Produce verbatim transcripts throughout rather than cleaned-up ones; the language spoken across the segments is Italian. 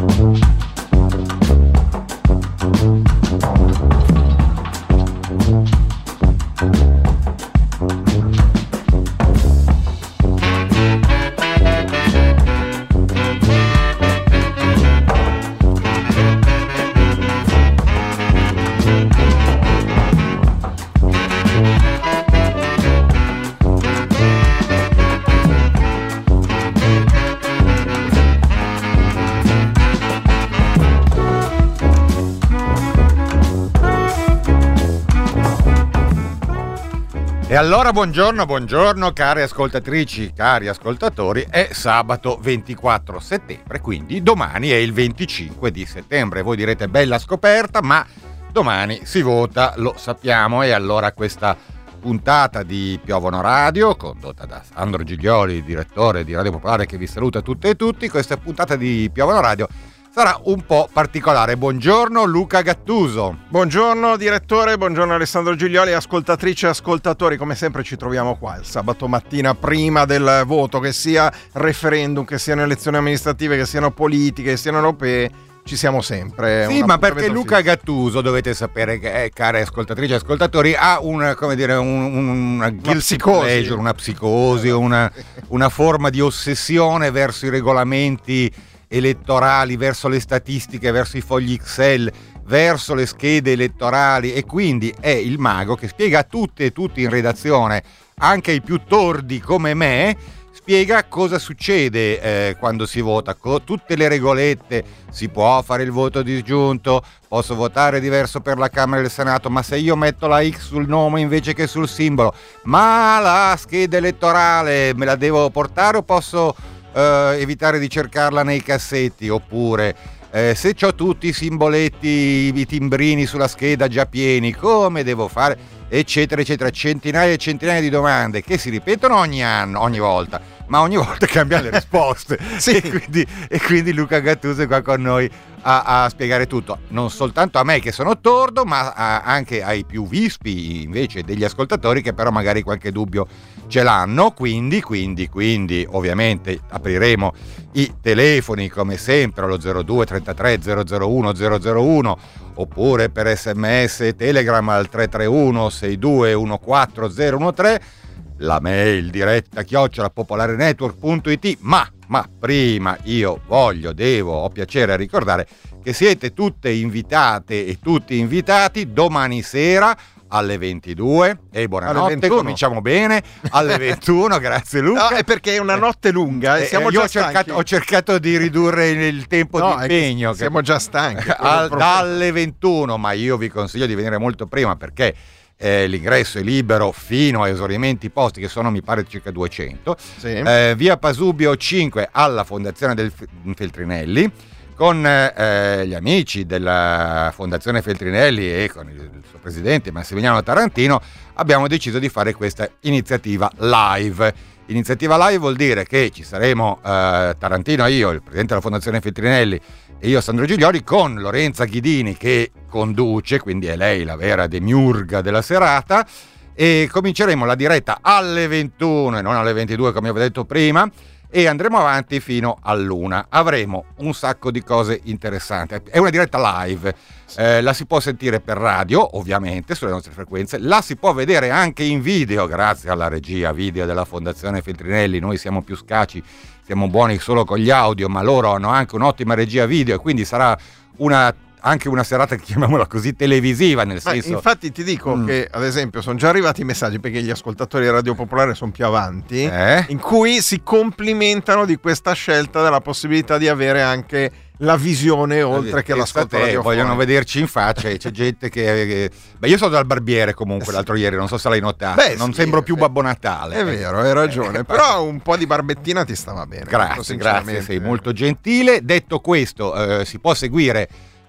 E allora buongiorno, buongiorno cari ascoltatrici, cari ascoltatori, è sabato ventiquattro settembre, quindi domani è il venticinque di settembre. Voi direte bella scoperta, ma domani si vota, lo sappiamo, e allora questa puntata di Piovono Radio, condotta da Sandro Giglioli, direttore di Radio Popolare, che vi saluta tutte e tutti, questa puntata di Piovono Radio sarà un po' particolare. Buongiorno Luca Gattuso. Buongiorno direttore, buongiorno Alessandro Giglioli, ascoltatrici e ascoltatori. Come sempre ci troviamo qua il sabato mattina prima del voto, che sia referendum, che siano elezioni amministrative, che siano politiche, che siano europee. Ci siamo sempre. Sì, ma perché Luca fisso. Gattuso, dovete sapere che, eh, care ascoltatrici e ascoltatori, ha una, come dire, un, un, una guilty psicosi. pleasure, una psicosi, una, una forma di ossessione verso i regolamenti elettorali, verso le statistiche, verso i fogli Excel, verso le schede elettorali, e quindi è il mago che spiega a tutte e tutti in redazione, anche ai più tordi come me, spiega cosa succede eh, quando si vota, con tutte le regolette. Si può fare il voto disgiunto, posso votare diverso per la Camera e il Senato, ma se io metto la X sul nome invece che sul simbolo, ma la scheda elettorale me la devo portare o posso Uh, evitare di cercarla nei cassetti? Oppure eh, se ho tutti i simboletti, i timbrini sulla scheda già pieni, come devo fare? Eccetera eccetera, centinaia e centinaia di domande che si ripetono ogni anno, ogni volta, ma ogni volta cambiano le risposte. Sì. e, quindi, e quindi Luca Gattuso è qua con noi a, a spiegare tutto, non soltanto a me che sono tordo, ma a, anche ai più vispi invece degli ascoltatori, che però magari qualche dubbio ce l'hanno. Quindi, quindi, quindi ovviamente apriremo i telefoni come sempre allo zero due trentatré zero zero uno zero zero uno, oppure per sms e telegram al tre tre uno sei due uno quattro zero uno tre, la mail diretta chiocciola popolarenetwork punto it. Ma, ma prima io voglio, devo, ho piacere a ricordare che siete tutte invitate e tutti invitati domani sera alle ventidue, e buonanotte, cominciamo bene, alle ventuno, grazie Luca. No, è perché è una notte lunga e siamo eh, già io ho cercato, ho cercato di ridurre il tempo no, di impegno. Siamo già stanchi. Al, dalle ventuno, ma io vi consiglio di venire molto prima, perché eh, l'ingresso è libero fino a esaurimenti posti, che sono mi pare circa duecento. Sì. Eh, via Pasubio cinque alla Fondazione del Feltrinelli, con eh, gli amici della Fondazione Feltrinelli e con il suo presidente Massimiliano Tarantino abbiamo deciso di fare questa iniziativa live. Iniziativa live vuol dire che ci saremo eh, Tarantino e io, il presidente della Fondazione Feltrinelli, e io Sandro Giglioli, con Lorenza Ghidini che conduce, quindi è lei la vera demiurga della serata, e cominceremo la diretta alle ventuno e non alle ventidue come avevo detto prima, e andremo avanti fino all'una. Avremo un sacco di cose interessanti. È una diretta live, eh, la si può sentire per radio, ovviamente, sulle nostre frequenze, la si può vedere anche in video, grazie alla regia video della Fondazione Feltrinelli. Noi siamo più scaci, siamo buoni solo con gli audio, ma loro hanno anche un'ottima regia video, e quindi sarà una anche una serata, chiamiamola così, televisiva, nel Ma senso. Infatti ti dico mm. che ad esempio sono già arrivati i messaggi, perché gli ascoltatori di Radio Popolare sono più avanti, eh? in cui si complimentano di questa scelta della possibilità di avere anche la visione oltre che l'ascolto radiofonico. Vogliono vederci in faccia, e c'è gente che, che... Beh, io sono dal barbiere comunque l'altro ieri, non so se l'hai notato. Beh, non sì, sembro più Babbo Natale. È vero, hai ragione, però un po' di barbettina ti stava bene. Grazie, grazie, sei molto gentile. Detto questo, eh, si può seguire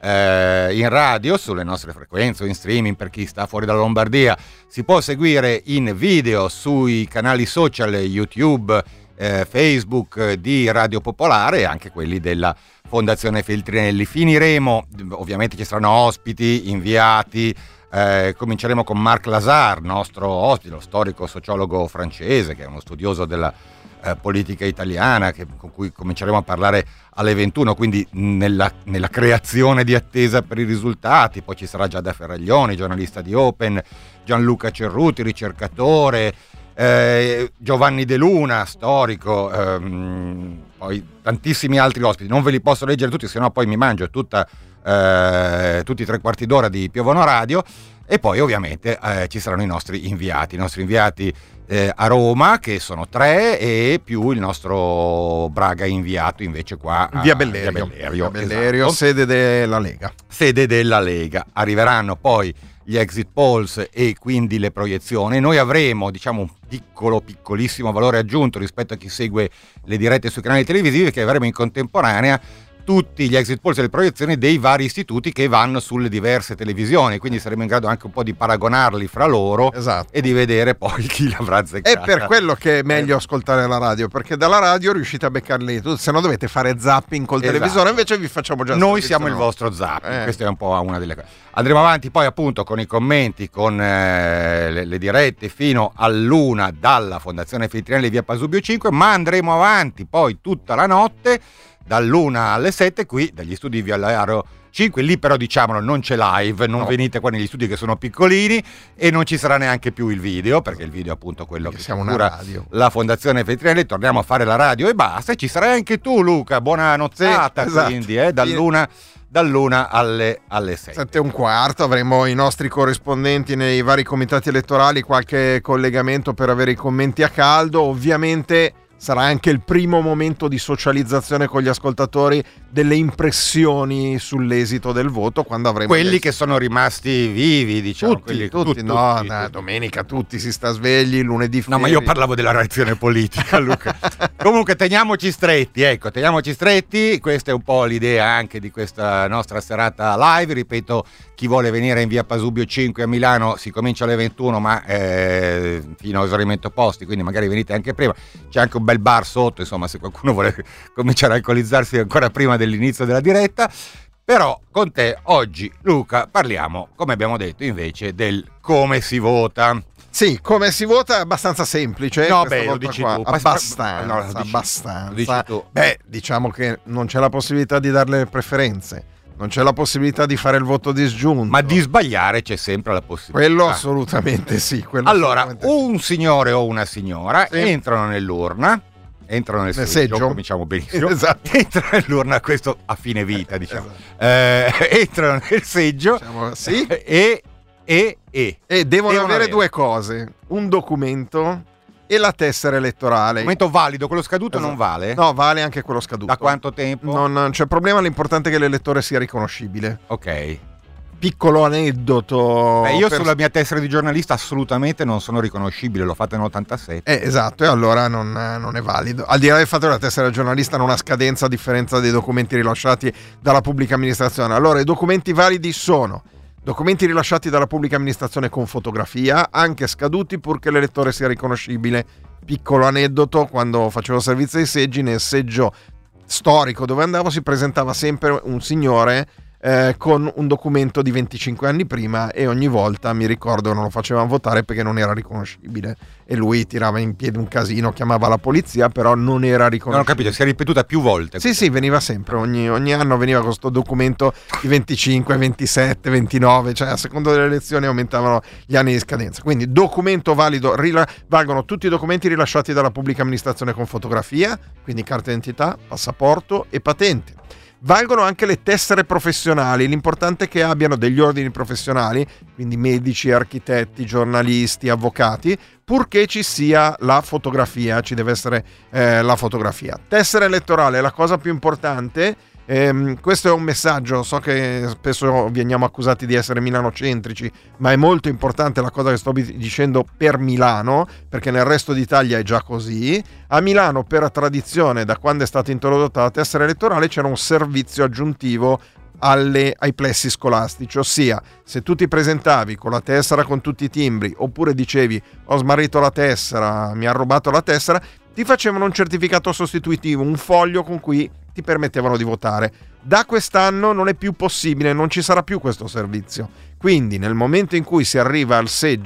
eh, in radio sulle nostre frequenze o in streaming per chi sta fuori dalla Lombardia, si può seguire in video sui canali social YouTube, eh, Facebook di Radio Popolare e anche quelli della Fondazione Feltrinelli. Finiremo, ovviamente ci saranno ospiti, inviati, eh, cominceremo con Marc Lazare, nostro ospite, lo storico sociologo francese che è uno studioso della eh, politica italiana, che, con cui cominceremo a parlare alle ventuno, quindi nella, nella creazione di attesa per i risultati. Poi ci sarà Giada Ferraglioni, giornalista di Open, Gianluca Cerruti, ricercatore, eh, Giovanni De Luna, storico, ehm, poi tantissimi altri ospiti. Non ve li posso leggere tutti, sennò poi mi mangio tutta, eh, tutti i tre quarti d'ora di Piovono Radio. E poi ovviamente eh, ci saranno i nostri inviati, i nostri inviati eh, a Roma, che sono tre, e più il nostro Braga inviato invece qua a Via Bellerio, Via Bellerio, Via Bellerio, esatto. sede della Lega. Sede della Lega. Arriveranno poi gli exit polls e quindi le proiezioni. Noi avremo, diciamo, un piccolo, piccolissimo valore aggiunto rispetto a chi segue le dirette sui canali televisivi, che avremo in contemporanea tutti gli exit polls e le proiezioni dei vari istituti che vanno sulle diverse televisioni, quindi saremo in grado anche un po' di paragonarli fra loro, esatto, e di vedere poi chi l'avrà azzeccata. È per quello che è meglio ascoltare la radio, perché dalla radio riuscite a beccarli tutti, se no dovete fare zapping col esatto. televisore, invece vi facciamo già noi siamo il vostro zapping, eh. Questa è un po' una delle cose. Andremo avanti poi appunto con i commenti, con eh, le, le dirette fino all'una dalla Fondazione Feltrinelli via Pasubio cinque, ma andremo avanti poi tutta la notte dall'una alle sette qui dagli studi via Laro cinque. Lì però, diciamolo, non c'è live, non no. venite qua negli studi che sono piccolini, e non ci sarà neanche più il video, perché il video è appunto quello perché che siamo una radio, la Fondazione Feltrinelli. Torniamo a fare la radio e basta, e ci sarai anche tu, Luca. Buona nottata, sì, esatto. Quindi eh, dall'una dall'una alle, alle sei. Sette e un quarto avremo i nostri corrispondenti nei vari comitati elettorali, qualche collegamento per avere i commenti a caldo. Ovviamente sarà anche il primo momento di socializzazione con gli ascoltatori delle impressioni sull'esito del voto, quando avremo quelli che sono rimasti vivi, diciamo. Tutti, quelli, tutti, tutti, no, tutti, no tutti. Domenica tutti si sta svegli, lunedì no, ma io parlavo della reazione politica, Luca. Comunque teniamoci stretti, ecco, teniamoci stretti. Questa è un po' l'idea anche di questa nostra serata live. Ripeto, chi vuole venire in via Pasubio cinque a Milano si comincia alle ventuno, ma eh, fino a esaurimento posti, quindi magari venite anche prima. C'è anche un bel bar sotto, insomma, se qualcuno vuole cominciare a alcolizzarsi ancora prima dell'inizio della diretta. Però con te oggi, Luca, parliamo, come abbiamo detto, invece del come si vota. Sì, come si vota è abbastanza semplice. No, beh, lo dici qua. tu. Abbastanza, no, lo dici, abbastanza. Lo dici tu. Beh, diciamo che non c'è la possibilità di dare le preferenze, non c'è la possibilità di fare il voto disgiunto. Ma di sbagliare c'è sempre la possibilità. Quello assolutamente sì. Quello allora, assolutamente un sì. signore o una signora sì. entrano nell'urna, entrano nel, nel seggio, seggio, cominciamo benissimo. Esatto. Entrano nell'urna, questo a fine vita, diciamo. Esatto. Eh, entrano nel seggio, diciamo, sì. e, e, e. e devono avere, avere due cose: un documento e la tessera elettorale. Documento valido, quello scaduto esatto. non vale? No, vale anche quello scaduto. Da quanto tempo? Non, non c'è problema, l'importante è che l'elettore sia riconoscibile. Ok. Piccolo aneddoto. Beh, io per... sulla mia tessera di giornalista assolutamente non sono riconoscibile, l'ho fatta nell'ottantasette. Eh, esatto, e allora non, non è valido. Al di là del fatto che la tessera di giornalista non ha scadenza, a differenza dei documenti rilasciati dalla pubblica amministrazione. Allora, i documenti validi sono documenti rilasciati dalla pubblica amministrazione con fotografia, anche scaduti, purché l'elettore sia riconoscibile. Piccolo aneddoto: quando facevo servizio ai seggi, nel seggio storico dove andavo si presentava sempre un signore eh, con un documento di venticinque anni prima, e ogni volta, mi ricordo, non lo facevano votare perché non era riconoscibile, e lui tirava in piedi un casino, chiamava la polizia, però non era riconoscibile. Non ho capito, si è ripetuta più volte. Sì, sì, veniva sempre, ogni, ogni anno veniva questo documento di venticinque, ventisette, ventinove, cioè a seconda delle elezioni aumentavano gli anni di scadenza. Quindi documento valido, rila- valgono tutti i documenti rilasciati dalla pubblica amministrazione con fotografia, quindi carta d'identità, passaporto e patente. Valgono anche le tessere professionali, l'importante è che abbiano degli ordini professionali, quindi medici, architetti, giornalisti, avvocati, purché ci sia la fotografia, ci deve essere eh, la fotografia. Tessera elettorale è la cosa più importante. Ehm, questo è un messaggio, so che spesso veniamo accusati di essere milanocentrici, ma è molto importante la cosa che sto dicendo per Milano, perché nel resto d'Italia è già così. A Milano, per tradizione, da quando è stata introdotta la tessera elettorale, c'era un servizio aggiuntivo alle, ai plessi scolastici, ossia, se tu ti presentavi con la tessera con tutti i timbri, oppure dicevi ho smarrito la tessera, mi ha rubato la tessera, ti facevano un certificato sostitutivo, un foglio con cui ti permettevano di votare. Da quest'anno non è più possibile, non ci sarà più questo servizio. Quindi nel momento in cui si arriva al seggio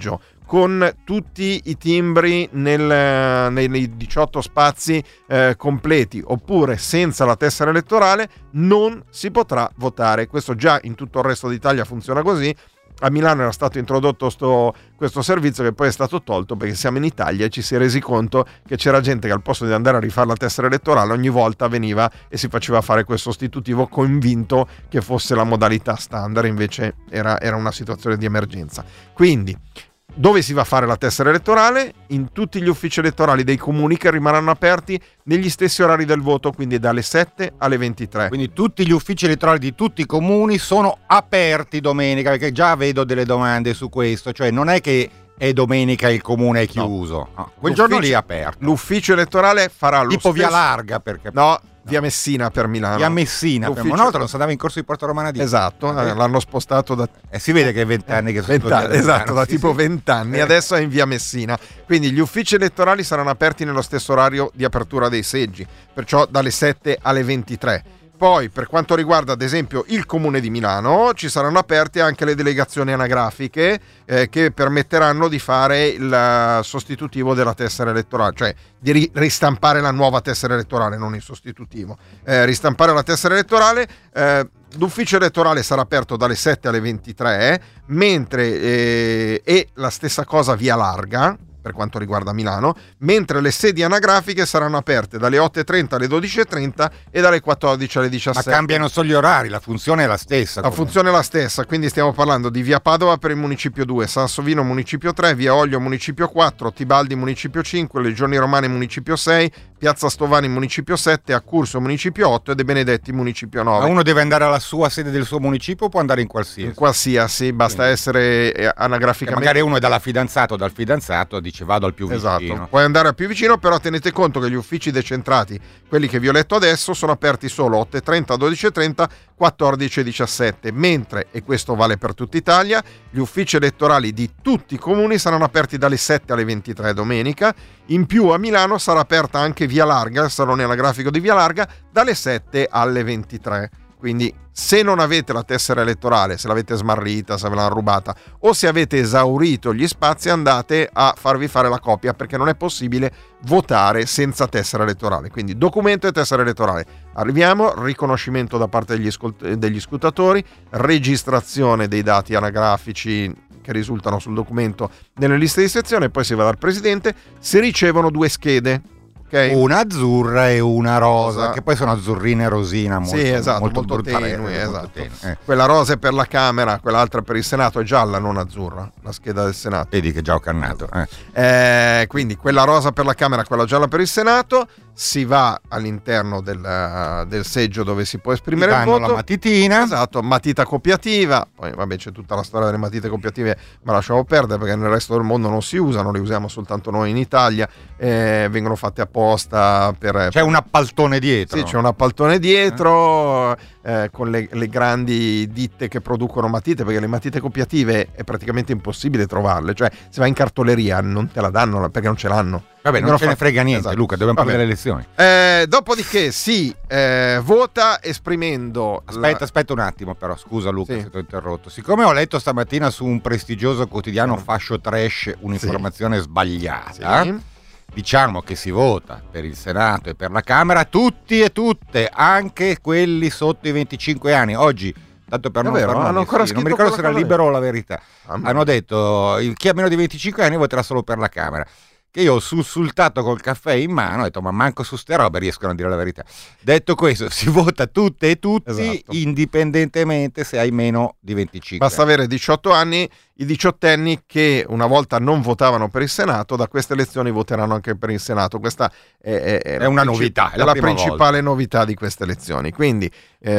con tutti i timbri nel, nei diciotto spazi eh, completi, oppure senza la tessera elettorale, non si potrà votare. Questo già in tutto il resto d'Italia funziona così. A Milano era stato introdotto sto, questo servizio che poi è stato tolto perché siamo in Italia e ci si è resi conto che c'era gente che al posto di andare a rifare la tessera elettorale ogni volta veniva e si faceva fare quel sostitutivo convinto che fosse la modalità standard, invece era, era una situazione di emergenza. Quindi dove si va a fare la tessera elettorale? In tutti gli uffici elettorali dei comuni che rimarranno aperti negli stessi orari del voto, quindi dalle sette alle ventitré. Quindi tutti gli uffici elettorali di tutti i comuni sono aperti domenica, perché già vedo delle domande su questo, cioè non è che è domenica e il comune è chiuso, no. No, quel giorno lì è aperto. L'ufficio elettorale farà lo tipo stesso... via Larga, perché... No, via Messina per Milano. Via Messina per Milano. Una volta non si andava in corso di Porta Romana di... Esatto, Vabbè. L'hanno spostato da... E eh, si vede che è vent'anni che sono vent'anni, esatto, da sì, tipo sì. vent'anni, adesso è in via Messina. Quindi gli uffici elettorali saranno aperti nello stesso orario di apertura dei seggi, perciò dalle sette alle ventitré. Poi, per quanto riguarda ad esempio il Comune di Milano, ci saranno aperte anche le delegazioni anagrafiche eh, che permetteranno di fare il sostitutivo della tessera elettorale, cioè di ri- ristampare la nuova tessera elettorale, non il sostitutivo. Eh, ristampare la tessera elettorale, eh, l'ufficio elettorale sarà aperto dalle sette alle ventitré, mentre eh, e la stessa cosa via Larga, per quanto riguarda Milano, mentre le sedi anagrafiche saranno aperte dalle otto e trenta alle dodici e trenta e dalle quattordici alle diciassette. Ma cambiano solo gli orari, la funzione è la stessa. La comunque. funzione è la stessa, quindi stiamo parlando di via Padova per il municipio due, Sansovino municipio tre, via Oglio municipio quattro, Tibaldi municipio cinque, Legioni Romane municipio sei, Piazza Stovani municipio sette, Accurso municipio otto e De Benedetti municipio nove. Ma uno deve andare alla sua sede del suo municipio o può andare in qualsiasi? In qualsiasi, basta Quindi. essere Che anagraficamente... magari uno è dalla fidanzata o dal fidanzato, dice vado al più Esatto, vicino. puoi andare al più vicino, però tenete conto che gli uffici decentrati, quelli che vi ho letto adesso, sono aperti solo otto e trenta, dodici e trenta, quattordici e diciassette, mentre, e questo vale per tutta Italia, gli uffici elettorali di tutti i comuni saranno aperti dalle sette alle ventitré domenica. In più a Milano sarà aperta anche via Larga, il salone anagrafico di via Larga, dalle sette alle ventitré. Quindi se non avete la tessera elettorale, se l'avete smarrita, se ve l'hanno rubata o se avete esaurito gli spazi, andate a farvi fare la copia, perché non è possibile votare senza tessera elettorale. Quindi documento e tessera elettorale. Arriviamo, riconoscimento da parte degli, ascolt- degli scrutatori, registrazione dei dati anagrafici che risultano sul documento nelle liste di sezione, poi si va dal presidente, si ricevono due schede. Okay. Una azzurra e una rosa, Rosa. che poi sono azzurrina e rosina, molto, Sì, esatto, molto, molto brutale, tenui, molto esatto. tenui, eh. Quella rosa è per la Camera, quell'altra per il Senato è gialla, non azzurra, la scheda del Senato. Vedi che già ho cannato. Eh. Eh, quindi quella rosa per la Camera, quella gialla per il Senato, si va all'interno del, del seggio dove si può esprimere il Danno voto. la matitina. Esatto, matita copiativa, poi vabbè c'è tutta la storia delle matite copiative, ma lasciamo perdere perché nel resto del mondo non si usano, le usiamo soltanto noi in Italia, eh, vengono fatte apposta per... C'è un appaltone dietro. Sì, c'è un appaltone dietro eh, con le, le grandi ditte che producono matite, perché le matite copiative è praticamente impossibile trovarle, cioè se vai in cartoleria non te la danno perché non ce l'hanno. Vabbè, non Vengono ce ne fatte- frega niente, Esatto. Luca, dobbiamo Vabbè. prendere le elezioni. Eh, dopodiché si eh, vota esprimendo... Aspetta, la... aspetta un attimo però, scusa Luca Sì. se ti ho interrotto. Siccome ho letto stamattina su un prestigioso quotidiano Mm. fascio trash un'informazione sbagliata, Sì. diciamo che si vota per il Senato e per la Camera tutti e tutte, anche quelli sotto i venticinque anni. Oggi, tanto per non Davvero? far nomi, Hanno ancora sì, non mi scritto ricordo se era quella cosa Libero o La Verità, Ah, ma- hanno detto chi ha meno di venticinque anni voterà solo per la Camera. Che io ho sussultato col caffè in mano, ho detto ma manco su ste robe riescono a dire la verità. Detto questo, si vota tutte e tutti, Esatto. indipendentemente se hai meno di venticinque Basta anni. avere diciotto anni, i diciottenni che una volta non votavano per il Senato, da queste elezioni voteranno anche per il Senato. Questa è, è- È la una princip- novità, è è la la prima principale novità di queste elezioni. Quindi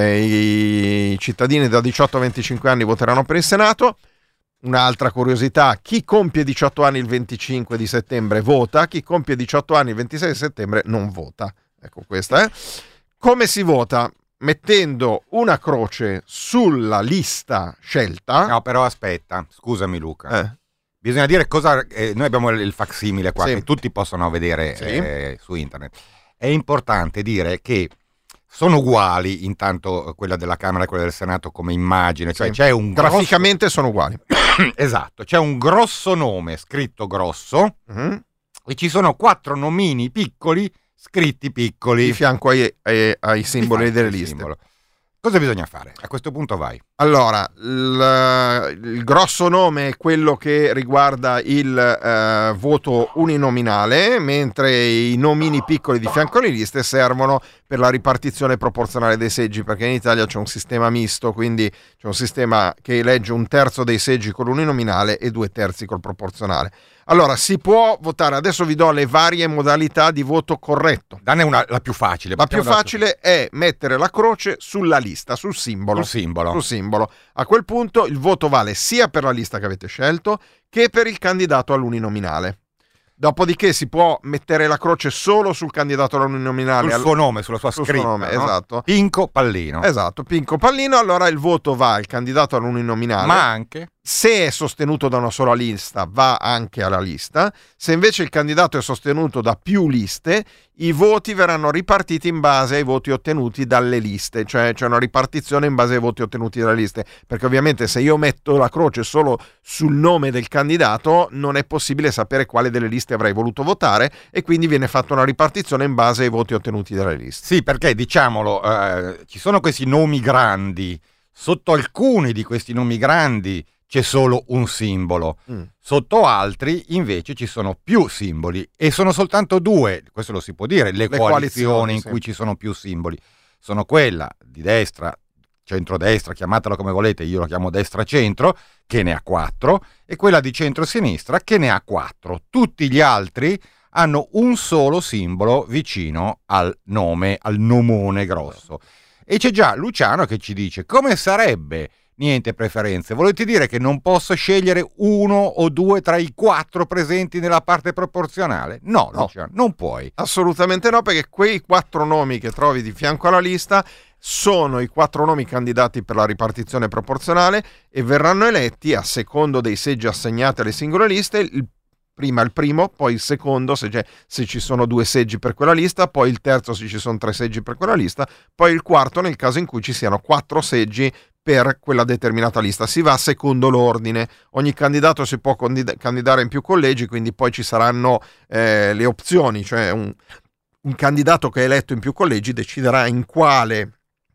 eh, i cittadini da diciotto a venticinque anni voteranno per il Senato. Un'altra curiosità, chi compie diciotto anni il venticinque di settembre vota, chi compie diciotto anni il ventisei di settembre non vota. Ecco questa è. Come si vota? Mettendo una croce sulla lista scelta. No, però aspetta, scusami Luca. Eh, Bisogna dire cosa. eh, noi abbiamo il facsimile qua Sì. che tutti possono vedere Sì. eh, su internet. È importante dire che sono uguali, intanto quella della Camera e quella del Senato come immagine, cioè Sì. c'è un Graficamente grosso... sono uguali. Esatto, c'è un grosso nome scritto grosso Mhm. e ci sono quattro nomini piccoli scritti piccoli Di fianco ai, ai- ai Di simboli fianco delle al liste. simbolo. Cosa bisogna fare? A questo punto vai. Allora, il, il grosso nome è quello che riguarda il eh, voto uninominale, mentre i nomini piccoli di fianco alle liste servono per la ripartizione proporzionale dei seggi, perché in Italia c'è un sistema misto, quindi c'è un sistema che elegge un terzo dei seggi con l'uninominale e due terzi col proporzionale. Allora, si può votare, adesso vi do le varie modalità di voto corretto. Danne una, la più facile. La più partiamo dalla facile è mettere la croce sulla lista, sul simbolo. Sul simbolo. Sul simbolo. A quel punto il voto vale sia per la lista che avete scelto che per il candidato all'uninominale. Dopodiché si può mettere la croce solo sul candidato all'uninominale. Sul suo nome, sulla sua sul scritta. suo nome, no? esatto. Pinco Pallino. Esatto, Pinco Pallino, allora il voto va al candidato all'uninominale. Ma anche... Se è sostenuto da una sola lista, va anche alla lista. Se invece il candidato è sostenuto da più liste, i voti verranno ripartiti in base ai voti ottenuti dalle liste, cioè c'è una ripartizione in base ai voti ottenuti dalle liste, perché ovviamente se io metto la croce solo sul nome del candidato non è possibile sapere quale delle liste avrei voluto votare e quindi viene fatta una ripartizione in base ai voti ottenuti dalle liste. Sì, perché diciamolo, eh, ci sono questi nomi grandi, sotto alcuni di questi nomi grandi c'è solo un simbolo, Mm. sotto altri invece ci sono più simboli e sono soltanto due, questo lo si può dire, le, Le coalizioni, coalizioni, in sì. cui ci sono più simboli. Sono quella di destra, centrodestra, chiamatela come volete, io la chiamo destra-centro, che ne ha quattro, e quella di centro-sinistra che ne ha quattro. Tutti gli altri hanno un solo simbolo vicino al nome, al nomone grosso. E c'è già Luciano che ci dice: come sarebbe? Niente preferenze. Volete dire che non posso scegliere uno o due tra i quattro presenti nella parte proporzionale? No, No. Luciano, non puoi. Assolutamente no, perché quei quattro nomi che trovi di fianco alla lista sono i quattro nomi candidati per la ripartizione proporzionale e verranno eletti a secondo dei seggi assegnati alle singole liste, il prima il primo, poi il secondo se, c'è, se ci sono due seggi per quella lista, poi il terzo se ci sono tre seggi per quella lista, poi il quarto nel caso in cui ci siano quattro seggi per quella determinata lista. Si va secondo l'ordine, ogni candidato si può condid- candidare in più collegi, quindi poi ci saranno eh, le opzioni, cioè un, un candidato che è eletto in più collegi deciderà in quale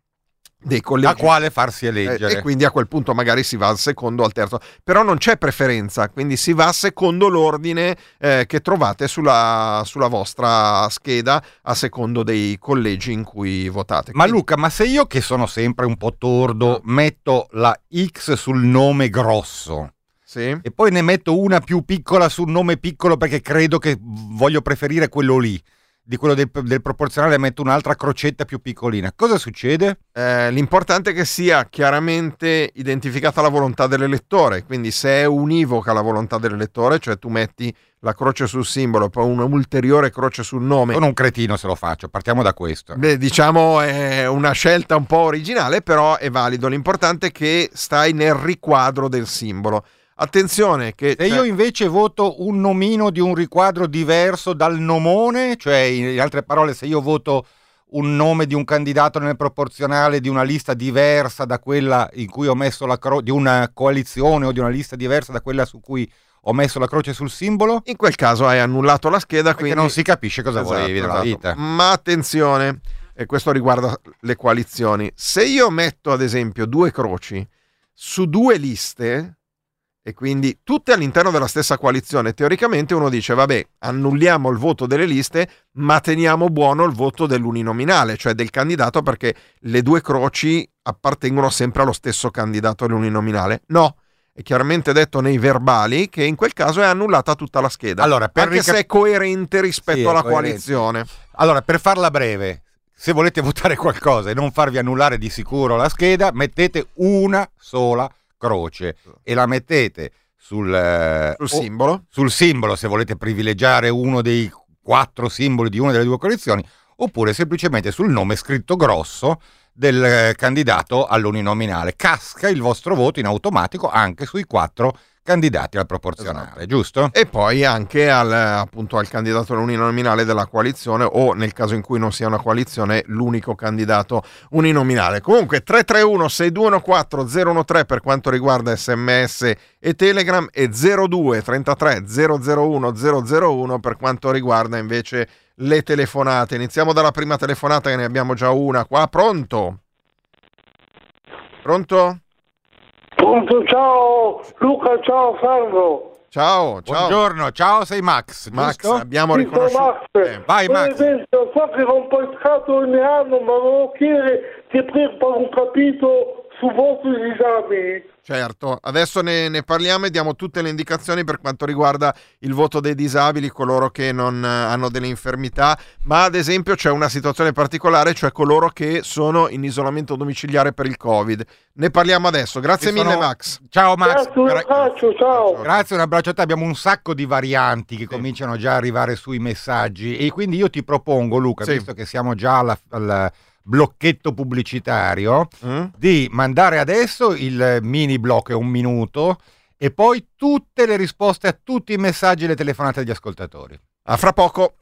dei collegi A quale farsi eh, eleggere? e quindi a quel punto magari si va al secondo o al terzo, però non c'è preferenza, quindi si va secondo l'ordine eh, che trovate sulla, sulla vostra scheda a secondo dei collegi in cui votate. Ma Quindi- Luca, ma se io che sono sempre un po' tordo metto la X sul nome grosso sì? e poi ne metto una più piccola sul nome piccolo perché credo che voglio preferire quello lì, di quello del, del proporzionale metto un'altra crocetta più piccolina, cosa succede? Eh, l'importante è che sia chiaramente identificata la volontà dell'elettore, quindi se è univoca la volontà dell'elettore, cioè tu metti la croce sul simbolo e poi una ulteriore croce sul nome, Sono un cretino se lo faccio, partiamo da questo. beh, diciamo è una scelta un po' originale, però è valido. L'importante è che stai nel riquadro del simbolo. Attenzione che Se cioè, io invece voto un nomino di un riquadro diverso dal nomone, cioè in altre parole se io voto un nome di un candidato nel proporzionale di una lista diversa da quella in cui ho messo la croce, di una coalizione o di una lista diversa da quella su cui ho messo la croce sul simbolo, in quel caso hai annullato la scheda, perché quindi non si capisce cosa Esatto, volevi dalla esatto. vita. Ma attenzione, e questo riguarda le coalizioni, se io metto ad esempio due croci su due liste e quindi tutte all'interno della stessa coalizione, teoricamente uno dice vabbè, annulliamo il voto delle liste ma teniamo buono il voto dell'uninominale, cioè del candidato, perché le due croci appartengono sempre allo stesso candidato all'uninominale. No, è chiaramente detto nei verbali che in quel caso è annullata tutta la scheda, Allora, per anche ricap- se è coerente rispetto Sì, è alla coerente. coalizione. Allora, per farla breve, se volete votare qualcosa e non farvi annullare di sicuro la scheda, mettete una sola croce e la mettete sul, eh, Sul o- simbolo. sul simbolo se volete privilegiare uno dei quattro simboli di una delle due coalizioni, oppure semplicemente sul nome scritto grosso del eh, candidato all'uninominale. Casca il vostro voto in automatico anche sui quattro candidati al proporzionale, esatto. Giusto? E poi anche al, appunto, al candidato uninominale della coalizione, o nel caso in cui non sia una coalizione, l'unico candidato uninominale. Comunque tre tre uno sei due uno quattro zero uno tre per quanto riguarda sms e Telegram, e zero due trentatré zero zero uno zero zero uno per quanto riguarda invece le telefonate. Iniziamo dalla prima telefonata, che ne abbiamo già una qua. Pronto? Pronto? Pronto, ciao Luca, ciao Sandro. Ciao, ciao. Buongiorno, ciao, sei Max, Max, giusto? abbiamo Sì, riconosciuto. Max. Eh, vai Per Max. esempio, so che ho un po' entrato ogni anno, ma volevo chiedere se per un capitolo su vostri disabili. Certo, adesso ne, ne parliamo e diamo tutte le indicazioni per quanto riguarda il voto dei disabili, coloro che non hanno delle infermità, ma ad esempio c'è una situazione particolare, cioè coloro che sono in isolamento domiciliare per il Covid. Ne parliamo adesso. Grazie Ci mille sono... Max. Ciao Max. Grazie, un abbraccio, ciao. Grazie, un abbraccio a te. Abbiamo un sacco di varianti che sì. cominciano già a arrivare sui messaggi, e quindi io ti propongo, Luca, sì. visto che siamo già alla, al blocchetto pubblicitario, Mm? di mandare adesso il mini blocco, è un minuto, e poi tutte le risposte a tutti i messaggi e le telefonate degli ascoltatori. A fra poco.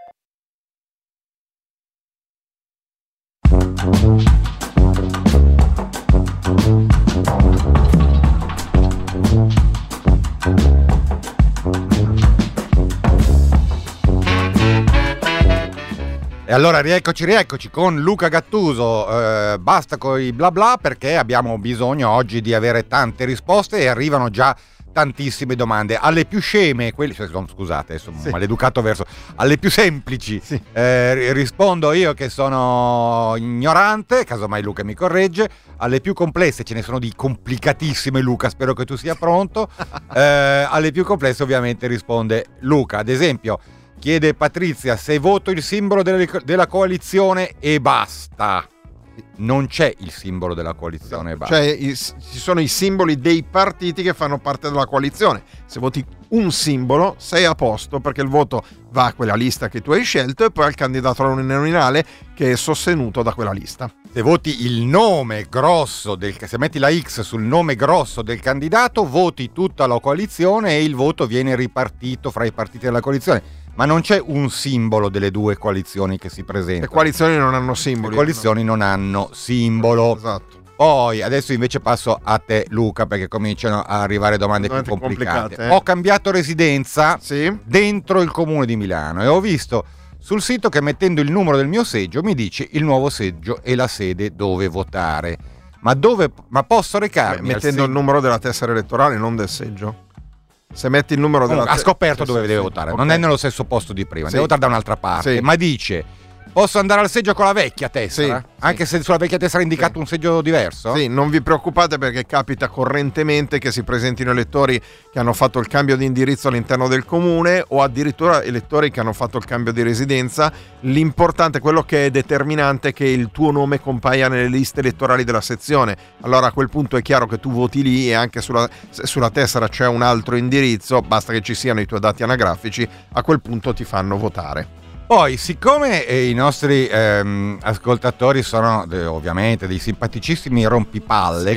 E allora rieccoci, rieccoci con Luca Gattuso, eh, basta con i bla bla, perché abbiamo bisogno oggi di avere tante risposte e arrivano già tantissime domande. Alle più sceme, quelli, scusate, sono sì. maleducato verso, alle più semplici sì. eh, rispondo io che sono ignorante, casomai Luca mi corregge. Alle più complesse, ce ne sono di complicatissime, Luca, spero che tu sia pronto. eh, alle più complesse ovviamente risponde Luca. Ad esempio, chiede Patrizia se voto il simbolo delle, della coalizione e basta. Non c'è il simbolo della coalizione e basta. Cioè i, ci sono i simboli dei partiti che fanno parte della coalizione. Se voti un simbolo sei a posto, perché il voto va a quella lista che tu hai scelto e poi al candidato uninominale che è sostenuto da quella lista. Se voti il nome grosso del, se metti la X sul nome grosso del candidato, voti tutta la coalizione e il voto viene ripartito fra i partiti della coalizione. Ma non c'è un simbolo delle due coalizioni che si presentano. Le coalizioni non hanno simboli. Le coalizioni no. non hanno simbolo. Esatto. Poi adesso invece passo a te, Luca, perché cominciano a arrivare domande, domande più complicate. complicate eh? Ho cambiato residenza sì? dentro il comune di Milano e ho visto sul sito che mettendo il numero del mio seggio mi dice il nuovo seggio e la sede dove votare. Ma dove? Ma posso recarmi? Beh, mettendo il numero della tessera elettorale, non del seggio. Se metti il numero della ha scoperto te- dove sì, deve sì, votare, okay. non è nello stesso posto di prima, sì. deve votare da un'altra parte, sì. ma dice posso andare al seggio con la vecchia tessera? Sì, anche sì. se sulla vecchia tessera è indicato sì. un seggio diverso? Sì, non vi preoccupate, perché capita correntemente che si presentino elettori che hanno fatto il cambio di indirizzo all'interno del comune, o addirittura elettori che hanno fatto il cambio di residenza. L'importante, quello che è determinante, è che il tuo nome compaia nelle liste elettorali della sezione. Allora a quel punto è chiaro che tu voti lì, e anche sulla, se sulla tessera c'è un altro indirizzo, basta che ci siano i tuoi dati anagrafici, a quel punto ti fanno votare. Poi, siccome eh, i nostri ehm, ascoltatori sono eh, ovviamente dei simpaticissimi rompipalle,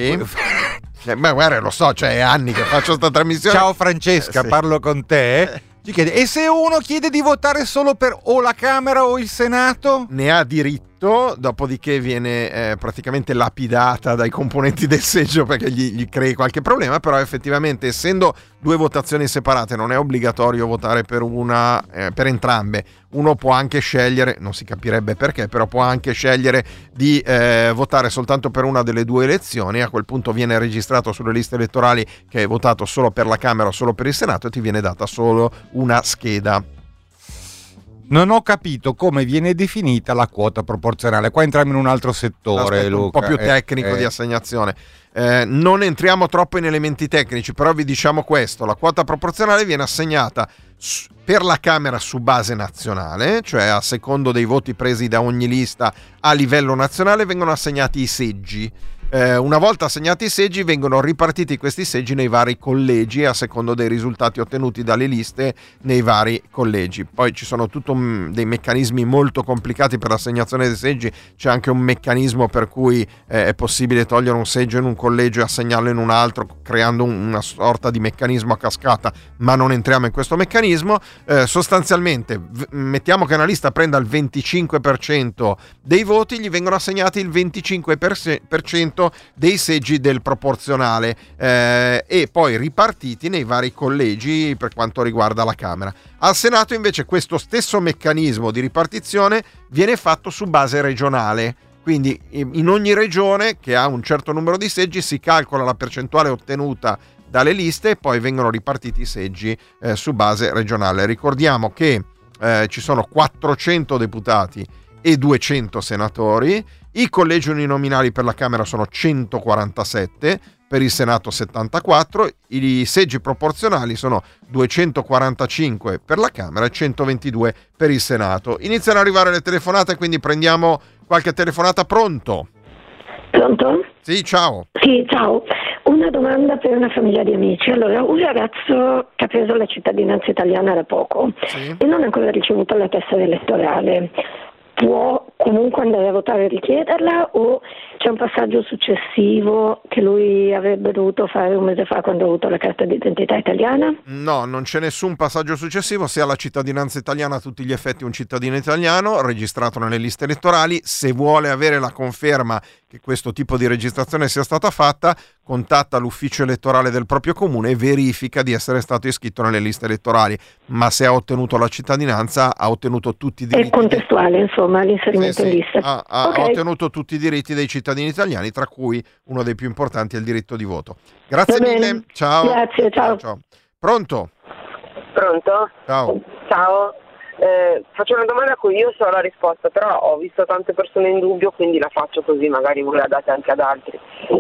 sì. eh, beh, guarda, lo so, cioè è anni che faccio sta trasmissione. Ciao Francesca, eh, sì. parlo con te. Ci chiede, e se uno chiede di votare solo per o la Camera o il Senato? Ne ha diritto, dopodiché viene eh, praticamente lapidata dai componenti del seggio, perché gli, gli crei qualche problema, però effettivamente, essendo due votazioni separate, non è obbligatorio votare per una, eh, per entrambe. Uno può anche scegliere, non si capirebbe perché, però può anche scegliere di eh, votare soltanto per una delle due elezioni. A quel punto viene registrato sulle liste elettorali che hai votato solo per la Camera o solo per il Senato, e ti viene data solo una scheda. Non ho capito come viene definita la quota proporzionale. Qua entriamo in un altro settore, Aspetta, Luca. un po' più tecnico eh, eh. di assegnazione. Eh, non entriamo troppo in elementi tecnici, però vi diciamo questo: la quota proporzionale viene assegnata per la Camera su base nazionale, cioè a secondo dei voti presi da ogni lista a livello nazionale vengono assegnati i seggi. Eh, una volta assegnati i seggi vengono ripartiti questi seggi nei vari collegi a secondo dei risultati ottenuti dalle liste nei vari collegi. Poi ci sono tutto um, dei meccanismi molto complicati per l'assegnazione dei seggi. C'è anche un meccanismo per cui eh, è possibile togliere un seggio in un collegio e assegnarlo in un altro, creando un, una sorta di meccanismo a cascata, ma non entriamo in questo meccanismo. Eh, sostanzialmente v- mettiamo che una lista prenda il venticinque per cento dei voti, gli vengono assegnati il venticinque per cento dei seggi del proporzionale eh, e poi ripartiti nei vari collegi per quanto riguarda la Camera. Al Senato invece questo stesso meccanismo di ripartizione viene fatto su base regionale, quindi in ogni regione che ha un certo numero di seggi si calcola la percentuale ottenuta dalle liste e poi vengono ripartiti i seggi eh, su base regionale. Ricordiamo che eh, ci sono quattrocento deputati e duecento senatori. I collegi uninominali per la Camera sono centoquarantasette, per il Senato settantaquattro, i seggi proporzionali sono duecentoquarantacinque per la Camera e centoventidue per il Senato. Iniziano ad arrivare le telefonate, quindi prendiamo qualche telefonata. Pronto? Pronto? Sì, ciao. Sì, ciao. Una domanda per una famiglia di amici. Allora, un ragazzo che ha preso la cittadinanza italiana da poco Sì. e non ha ancora ricevuto la tessera elettorale, può comunque andare a votare e richiederla o c'è un passaggio successivo che lui avrebbe dovuto fare un mese fa quando ha avuto la carta d'identità italiana? No, non c'è nessun passaggio successivo. Se ha la cittadinanza italiana a tutti gli effetti un cittadino italiano registrato nelle liste elettorali. Se vuole avere la conferma che questo tipo di registrazione sia stata fatta, contatta l'ufficio elettorale del proprio comune e verifica di essere stato iscritto nelle liste elettorali. Ma se ha ottenuto la cittadinanza ha ottenuto tutti i diritti. È contestuale, insomma, l'inserimento Sì, sì. in lista. Ha, ha, Okay. ha ottenuto tutti i diritti dei cittadini italiani, tra cui uno dei più importanti è il diritto di voto. Grazie Va mille. bene. Ciao. Grazie, ciao. ciao. Pronto? Pronto? Ciao. Ciao. Eh, faccio una domanda a cui io so la risposta, però ho visto tante persone in dubbio, quindi la faccio così, magari voi la date anche ad altri.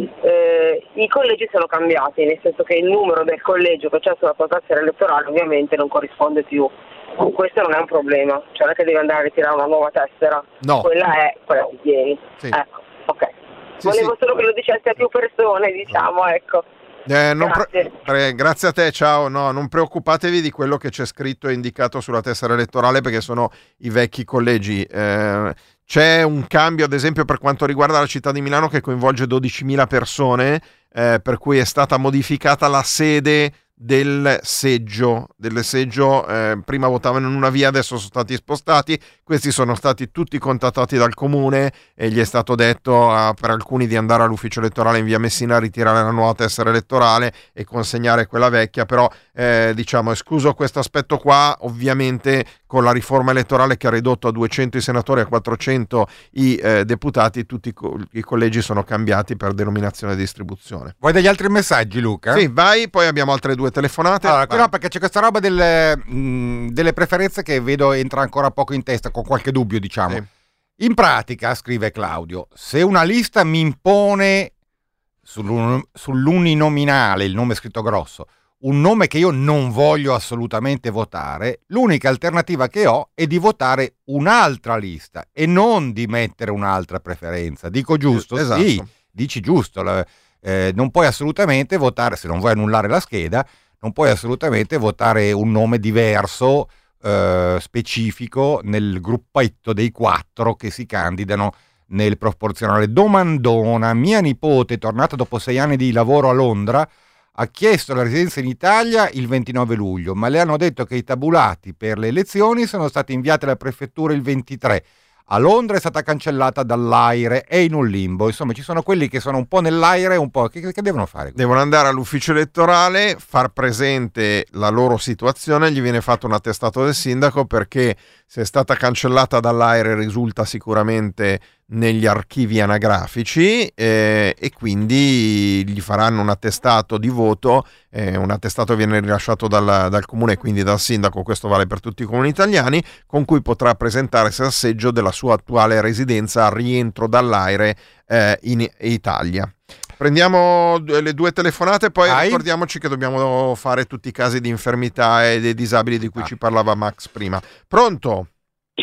Eh, I collegi sono cambiati, nel senso che il numero del collegio che c'è sulla tua tessera elettorale ovviamente non corrisponde più. Questo non è un problema, cioè non è che devi andare a ritirare una nuova tessera. No. Quella è quella che tieni. Sì. Ecco, ok. Sì, Volevo sì. solo che lo diceste a più persone, diciamo, ecco. Eh, non pre- Grazie. pre- grazie a te, ciao. No, non preoccupatevi di quello che c'è scritto e indicato sulla tessera elettorale perché sono i vecchi collegi. Eh, c'è un cambio, ad esempio, per quanto riguarda la città di Milano che coinvolge dodicimila persone, eh, per cui è stata modificata la sede del seggio, del seggio eh, prima votavano in una via, adesso sono stati spostati. Questi sono stati tutti contattati dal comune e gli è stato detto a, per alcuni di andare all'ufficio elettorale in via Messina a ritirare la nuova tessera elettorale e consegnare quella vecchia, però eh, diciamo escluso questo aspetto qua, ovviamente con la riforma elettorale che ha ridotto a duecento i senatori e a quattrocento i eh, deputati, tutti i, co- i collegi sono cambiati per denominazione e distribuzione. Vuoi degli altri messaggi, Luca? Sì, vai, poi abbiamo altre due telefonate. Allora, Vai. no, perché c'è questa roba delle, mh, delle preferenze che vedo entra ancora poco in testa, con qualche dubbio, diciamo. Sì. In pratica, scrive Claudio, se una lista mi impone sull'un- sull'uninominale, il nome scritto grosso, un nome che io non voglio assolutamente votare, l'unica alternativa che ho è di votare un'altra lista e non di mettere un'altra preferenza. Dico giusto? Esatto. Sì, dici giusto. La- eh, non puoi assolutamente votare, se non vuoi annullare la scheda, non puoi assolutamente votare un nome diverso, eh, specifico, nel gruppetto dei quattro che si candidano nel proporzionale. Domandona: mia nipote, tornata dopo sei anni di lavoro a Londra, ha chiesto la residenza in Italia il ventinove luglio, ma le hanno detto che i tabulati per le elezioni sono stati inviati alla prefettura il ventitré. A Londra è stata cancellata dall'AIRE, è in un limbo. Insomma, ci sono quelli che sono un po' nell'AIRE e un po'... Che, che devono fare? Devono andare all'ufficio elettorale, far presente la loro situazione, gli viene fatto un attestato del sindaco perché se è stata cancellata dall'AIRE risulta sicuramente negli archivi anagrafici eh, e quindi gli faranno un attestato di voto, eh, un attestato viene rilasciato dal, dal comune e quindi dal sindaco, questo vale per tutti i comuni italiani, con cui potrà presentarsi al seggio della sua attuale residenza al rientro dall'AIRE eh, in Italia. Prendiamo le due telefonate, poi Vai. ricordiamoci che dobbiamo fare tutti i casi di infermità e dei disabili di cui Ah. ci parlava Max prima. Pronto?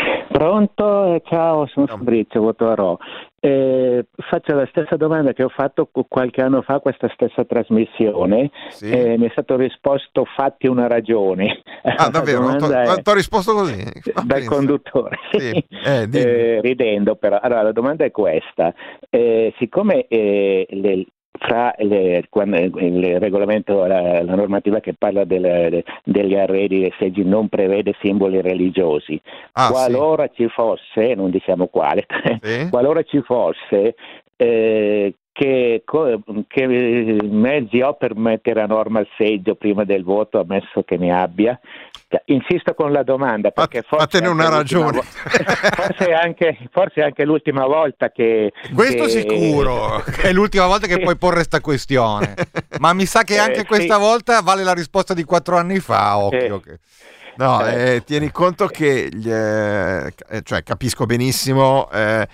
Pronto? Eh, Ciao, sono Fabrizio, voto a Ro. Eh, faccio la stessa domanda che ho fatto qualche anno fa a questa stessa trasmissione. Sì. Eh, mi è stato risposto fatti una ragione. Ah, davvero? Ti ho risposto così? Dal conduttore. Sì. Eh, eh, ridendo però. Allora, la domanda è questa. Eh, siccome eh, le, fra le, quando, il regolamento, la, la normativa che parla del, degli arredi dei seggi non prevede simboli religiosi, ah, qualora sì. ci fosse, non diciamo quale, sì. qualora ci fosse eh, che, che mezzi ho per mettere a norma il seggio prima del voto, ammesso che ne abbia? Insisto con la domanda perché forse fatene una ragione vo- forse anche forse anche l'ultima volta che questo che... sicuro è l'ultima volta che puoi porre sta questione, ma mi sa che anche eh, questa sì. volta vale la risposta di quattro anni fa. Occhio eh. che... no eh, tieni conto che gli, eh, cioè capisco benissimo eh,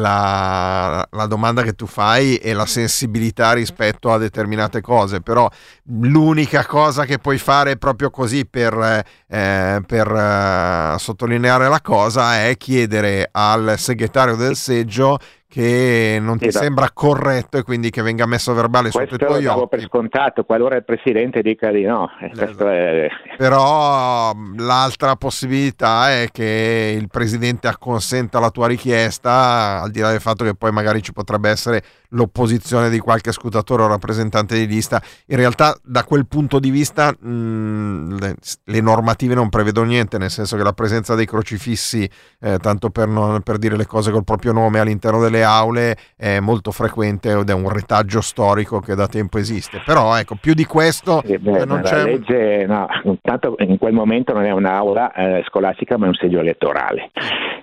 La, la domanda che tu fai e la sensibilità rispetto a determinate cose, però l'unica cosa che puoi fare proprio così per, eh, per eh, sottolineare la cosa è chiedere al segretario del seggio che non ti esatto. sembra corretto e quindi che venga messo a verbale questo sotto i tuoi lo davo occhi. per scontato qualora il presidente dica di no. Esatto. È... Però l'altra possibilità è che il presidente acconsenta alla tua richiesta, al di là del fatto che poi magari ci potrebbe essere l'opposizione di qualche scrutatore o rappresentante di lista. In realtà da quel punto di vista mh, le, le normative non prevedono niente, nel senso che la presenza dei crocifissi, eh, tanto per, non, per dire le cose col proprio nome, all'interno delle aule è molto frequente ed è un retaggio storico che da tempo esiste. Però ecco, più di questo sì, beh, non la c'è... legge, no, tanto in quel momento non è un'aula eh, scolastica ma è un seggio elettorale.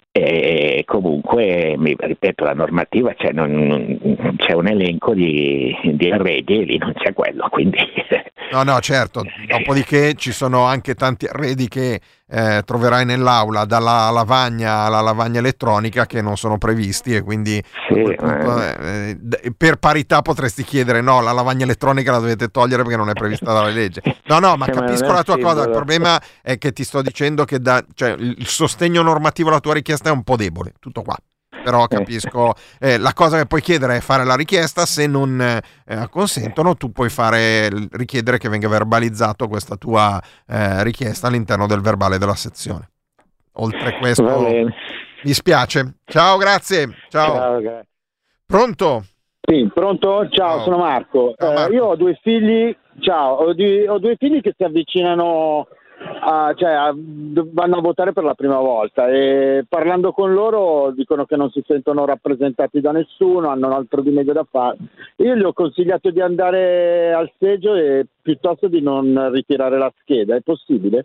E comunque, mi ripeto, la normativa c'è, non, non, c'è un elenco di, di arredi e lì non c'è quello, quindi... No, no, certo, dopodiché ci sono anche tanti arredi che eh, troverai nell'aula, dalla lavagna alla lavagna elettronica, che non sono previsti e quindi sì, punto, eh, per parità potresti chiedere no, la lavagna elettronica la dovete togliere perché non è prevista dalla legge. No, no, ma sì, capisco ma la tua sì, cosa, il però... problema è che ti sto dicendo che da, cioè, il sostegno normativo alla tua richiesta è un po' debole, tutto qua. Però capisco, eh, la cosa che puoi chiedere è fare la richiesta, se non eh, consentono tu puoi fare richiedere che venga verbalizzato questa tua eh, richiesta all'interno del verbale della sezione. Oltre a questo mi spiace. Ciao, grazie. Ciao. Ciao, grazie. Pronto? Sì, pronto? Ciao, Ciao. sono Marco. Ciao, Marco. Eh, io ho due figli, ciao, ho, di, ho due figli che si avvicinano a, cioè a, vanno a votare per la prima volta e parlando con loro dicono che non si sentono rappresentati da nessuno, hanno un altro di meglio da fare. Io gli ho consigliato di andare al seggio e piuttosto di non ritirare la scheda, è possibile?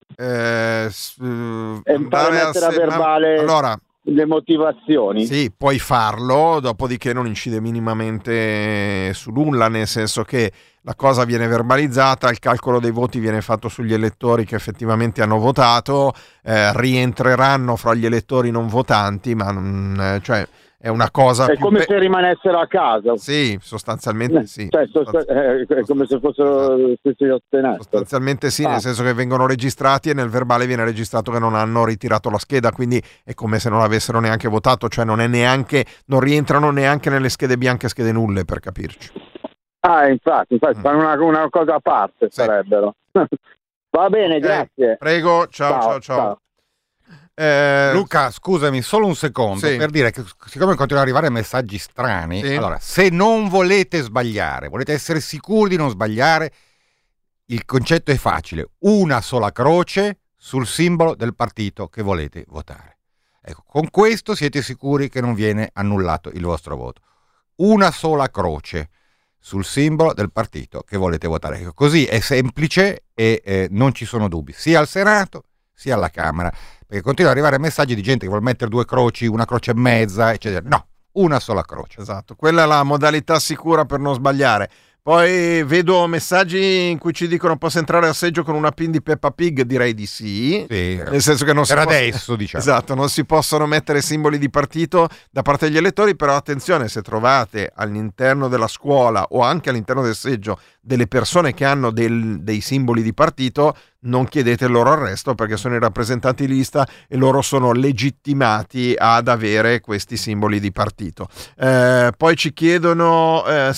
Eh, s- E fare mettere a se- verbale allora le motivazioni. sì, puoi farlo, dopodiché non incide minimamente su nulla, nel senso che la cosa viene verbalizzata, il calcolo dei voti viene fatto sugli elettori che effettivamente hanno votato, eh, rientreranno fra gli elettori non votanti, ma non, cioè è una cosa È più come pe- se rimanessero a casa. sì, sostanzialmente sì. Cioè, sost- eh, è come se fossero stessi ottenenti. Sostanzialmente sì, Ah. nel senso che vengono registrati e nel verbale viene registrato che non hanno ritirato la scheda, quindi è come se non avessero neanche votato, cioè non è neanche, non rientrano neanche nelle schede bianche e schede nulle, per capirci. Ah, infatti, infatti Mm. fanno una, una cosa a parte, Sì. sarebbero. Va bene, Ok, grazie. Prego, ciao ciao ciao. ciao. Eh, Luca, scusami, solo un secondo Sì. per dire che siccome continuano ad arrivare messaggi strani, Sì. allora, se non volete sbagliare, volete essere sicuri di non sbagliare, il concetto è facile: una sola croce sul simbolo del partito che volete votare. Ecco, con questo siete sicuri che non viene annullato il vostro voto. Una sola croce sul simbolo del partito che volete votare. Ecco, così è semplice e eh, non ci sono dubbi, sia al Senato sia alla Camera, perché continuano ad arrivare messaggi di gente che vuole mettere due croci, una croce e mezza, eccetera. No, una sola croce. Esatto, quella è la modalità sicura per non sbagliare. Poi vedo messaggi in cui ci dicono posso entrare al seggio con una pin di Peppa Pig, direi di sì, Sì, nel senso che non si per poss- adesso, diciamo. Esatto, non si possono mettere simboli di partito da parte degli elettori, però attenzione, se trovate all'interno della scuola o anche all'interno del seggio delle persone che hanno del- dei simboli di partito, non chiedete il loro arresto perché sono i rappresentanti di lista e loro sono legittimati ad avere questi simboli di partito. Eh, poi ci chiedono eh,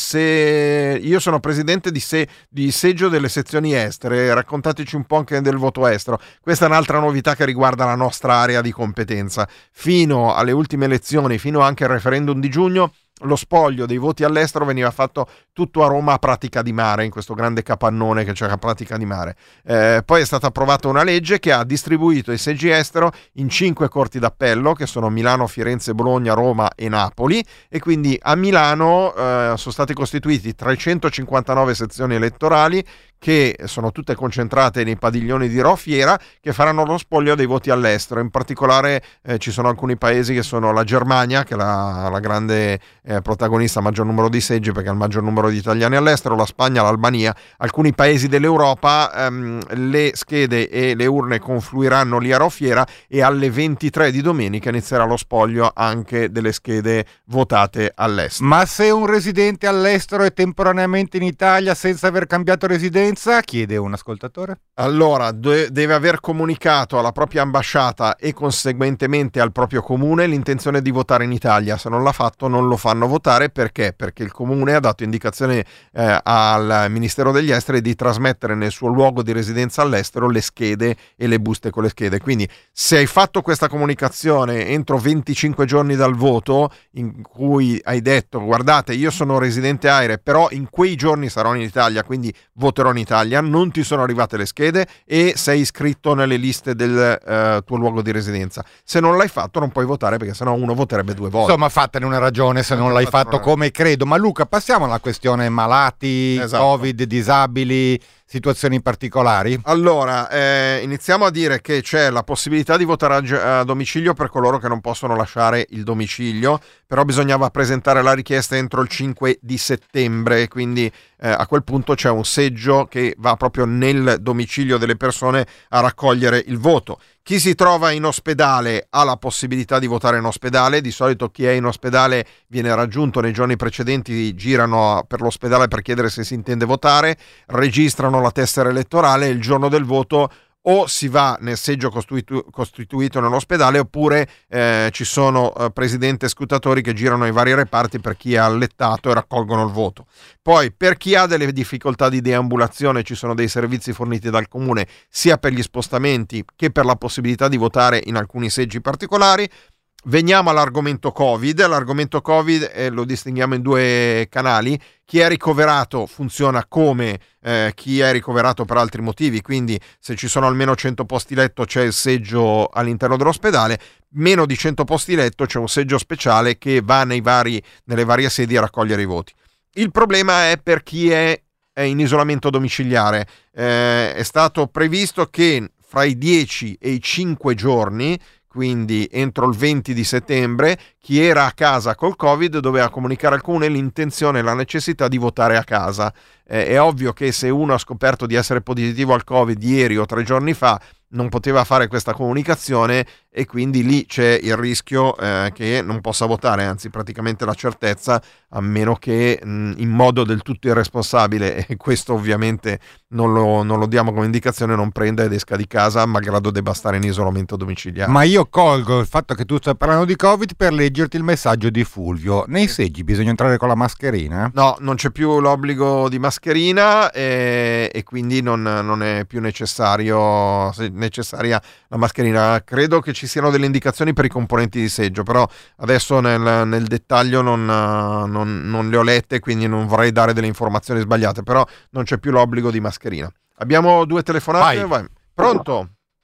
se io sono presidente di, se, di seggio delle sezioni estere, raccontateci un po' anche del voto estero. Questa è un'altra novità che riguarda la nostra area di competenza. Fino alle ultime elezioni, fino anche al referendum di giugno, lo spoglio dei voti all'estero veniva fatto tutto a Roma a Pratica di Mare, in questo grande capannone che c'è a Pratica di Mare. Eh, poi è stata approvata una legge che ha distribuito i seggi estero in cinque corti d'appello, che sono Milano, Firenze, Bologna, Roma e Napoli, e quindi a Milano eh, sono state costituiti trecentocinquantanove sezioni elettorali che sono tutte concentrate nei padiglioni di Rho Fiera, che faranno lo spoglio dei voti all'estero. In particolare eh, ci sono alcuni paesi che sono la Germania, che è la, la grande eh, protagonista, maggior numero di seggi perché ha il maggior numero di italiani all'estero, la Spagna, l'Albania, alcuni paesi dell'Europa. Ehm, le schede e le urne confluiranno lì a Rho Fiera e alle ventitré di domenica inizierà lo spoglio anche delle schede votate all'estero. Ma se un residente all'estero è temporaneamente in Italia senza aver cambiato residenza, chiede un ascoltatore? Allora, de- deve aver comunicato alla propria ambasciata e conseguentemente al proprio comune l'intenzione di votare in Italia. Se non l'ha fatto non lo fanno votare. Perché? Perché il comune ha dato indicazione eh, al Ministero degli Esteri di trasmettere nel suo luogo di residenza all'estero le schede e le buste con le schede. Quindi se hai fatto questa comunicazione entro venticinque giorni dal voto, in cui hai detto guardate io sono residente AIRE però in quei giorni sarò in Italia, quindi voterò in Italia, non ti sono arrivate le schede e sei iscritto nelle liste del uh, tuo luogo di residenza. Se non l'hai fatto non puoi votare, perché sennò uno voterebbe due volte. Insomma, fatene una ragione se non, non l'hai fatto una... come credo. Ma Luca, passiamo alla questione malati, esatto. Covid, disabili, situazioni particolari? Allora, eh, iniziamo a dire che c'è la possibilità di votare a, a domicilio per coloro che non possono lasciare il domicilio, però bisognava presentare la richiesta entro il cinque di settembre, quindi eh, a quel punto c'è un seggio che va proprio nel domicilio delle persone a raccogliere il voto. Chi si trova in ospedale ha la possibilità di votare in ospedale. Di solito chi è in ospedale viene raggiunto nei giorni precedenti, girano per l'ospedale per chiedere se si intende votare, registrano la tessera elettorale e il giorno del voto o si va nel seggio costituito, costituito nell'ospedale oppure eh, ci sono eh, presidenti e scrutatori che girano i vari reparti per chi è allettato e raccolgono il voto. Poi per chi ha delle difficoltà di deambulazione ci sono dei servizi forniti dal comune sia per gli spostamenti che per la possibilità di votare in alcuni seggi particolari. Veniamo all'argomento Covid. L'argomento Covid eh, lo distinguiamo in due canali. Chi è ricoverato funziona come eh, chi è ricoverato per altri motivi, quindi se ci sono almeno cento posti letto c'è il seggio all'interno dell'ospedale, meno di cento posti letto c'è un seggio speciale che va nei vari, nelle varie sedi a raccogliere i voti. Il problema è per chi è, è in isolamento domiciliare. Eh, è stato previsto che fra i dieci e i cinque giorni, quindi entro il venti di settembre, chi era a casa col Covid doveva comunicare al comune l'intenzione e la necessità di votare a casa. Eh, è ovvio che se uno ha scoperto di essere positivo al Covid ieri o tre giorni fa non poteva fare questa comunicazione e quindi lì c'è il rischio eh, che non possa votare, anzi praticamente la certezza, a meno che mh, in modo del tutto irresponsabile, e questo ovviamente non lo, non lo diamo come indicazione, non prenda ed esca di casa malgrado debba stare in isolamento domiciliare. Ma io colgo il fatto che tu stai parlando di Covid per leggerti il messaggio di Fulvio. Nei seggi bisogna entrare con la mascherina? No, non c'è più l'obbligo di mascherina e, e quindi non, non è più necessario necessaria la mascherina. Credo che ci siano delle indicazioni per i componenti di seggio, però adesso nel, nel dettaglio non, non, non le ho lette, quindi non vorrei dare delle informazioni sbagliate, però non c'è più l'obbligo di mascherina. Abbiamo due telefonate. Vai. Vai. Pronto?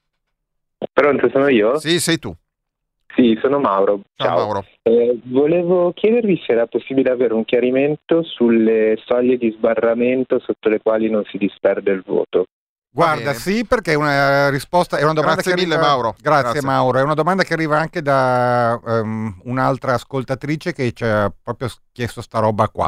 Pronto, sono io? Sì, sei tu. Sì, sono Mauro. Ciao, Ciao. Mauro. Eh, volevo chiedervi se era possibile avere un chiarimento sulle soglie di sbarramento sotto le quali non si disperde il voto. Guarda, sì, perché è una risposta, è una domanda Grazie che mille, arriva, Mauro. Grazie, Grazie Mauro. È una domanda che arriva anche da um, un'altra ascoltatrice che ci ha proprio chiesto sta roba qua.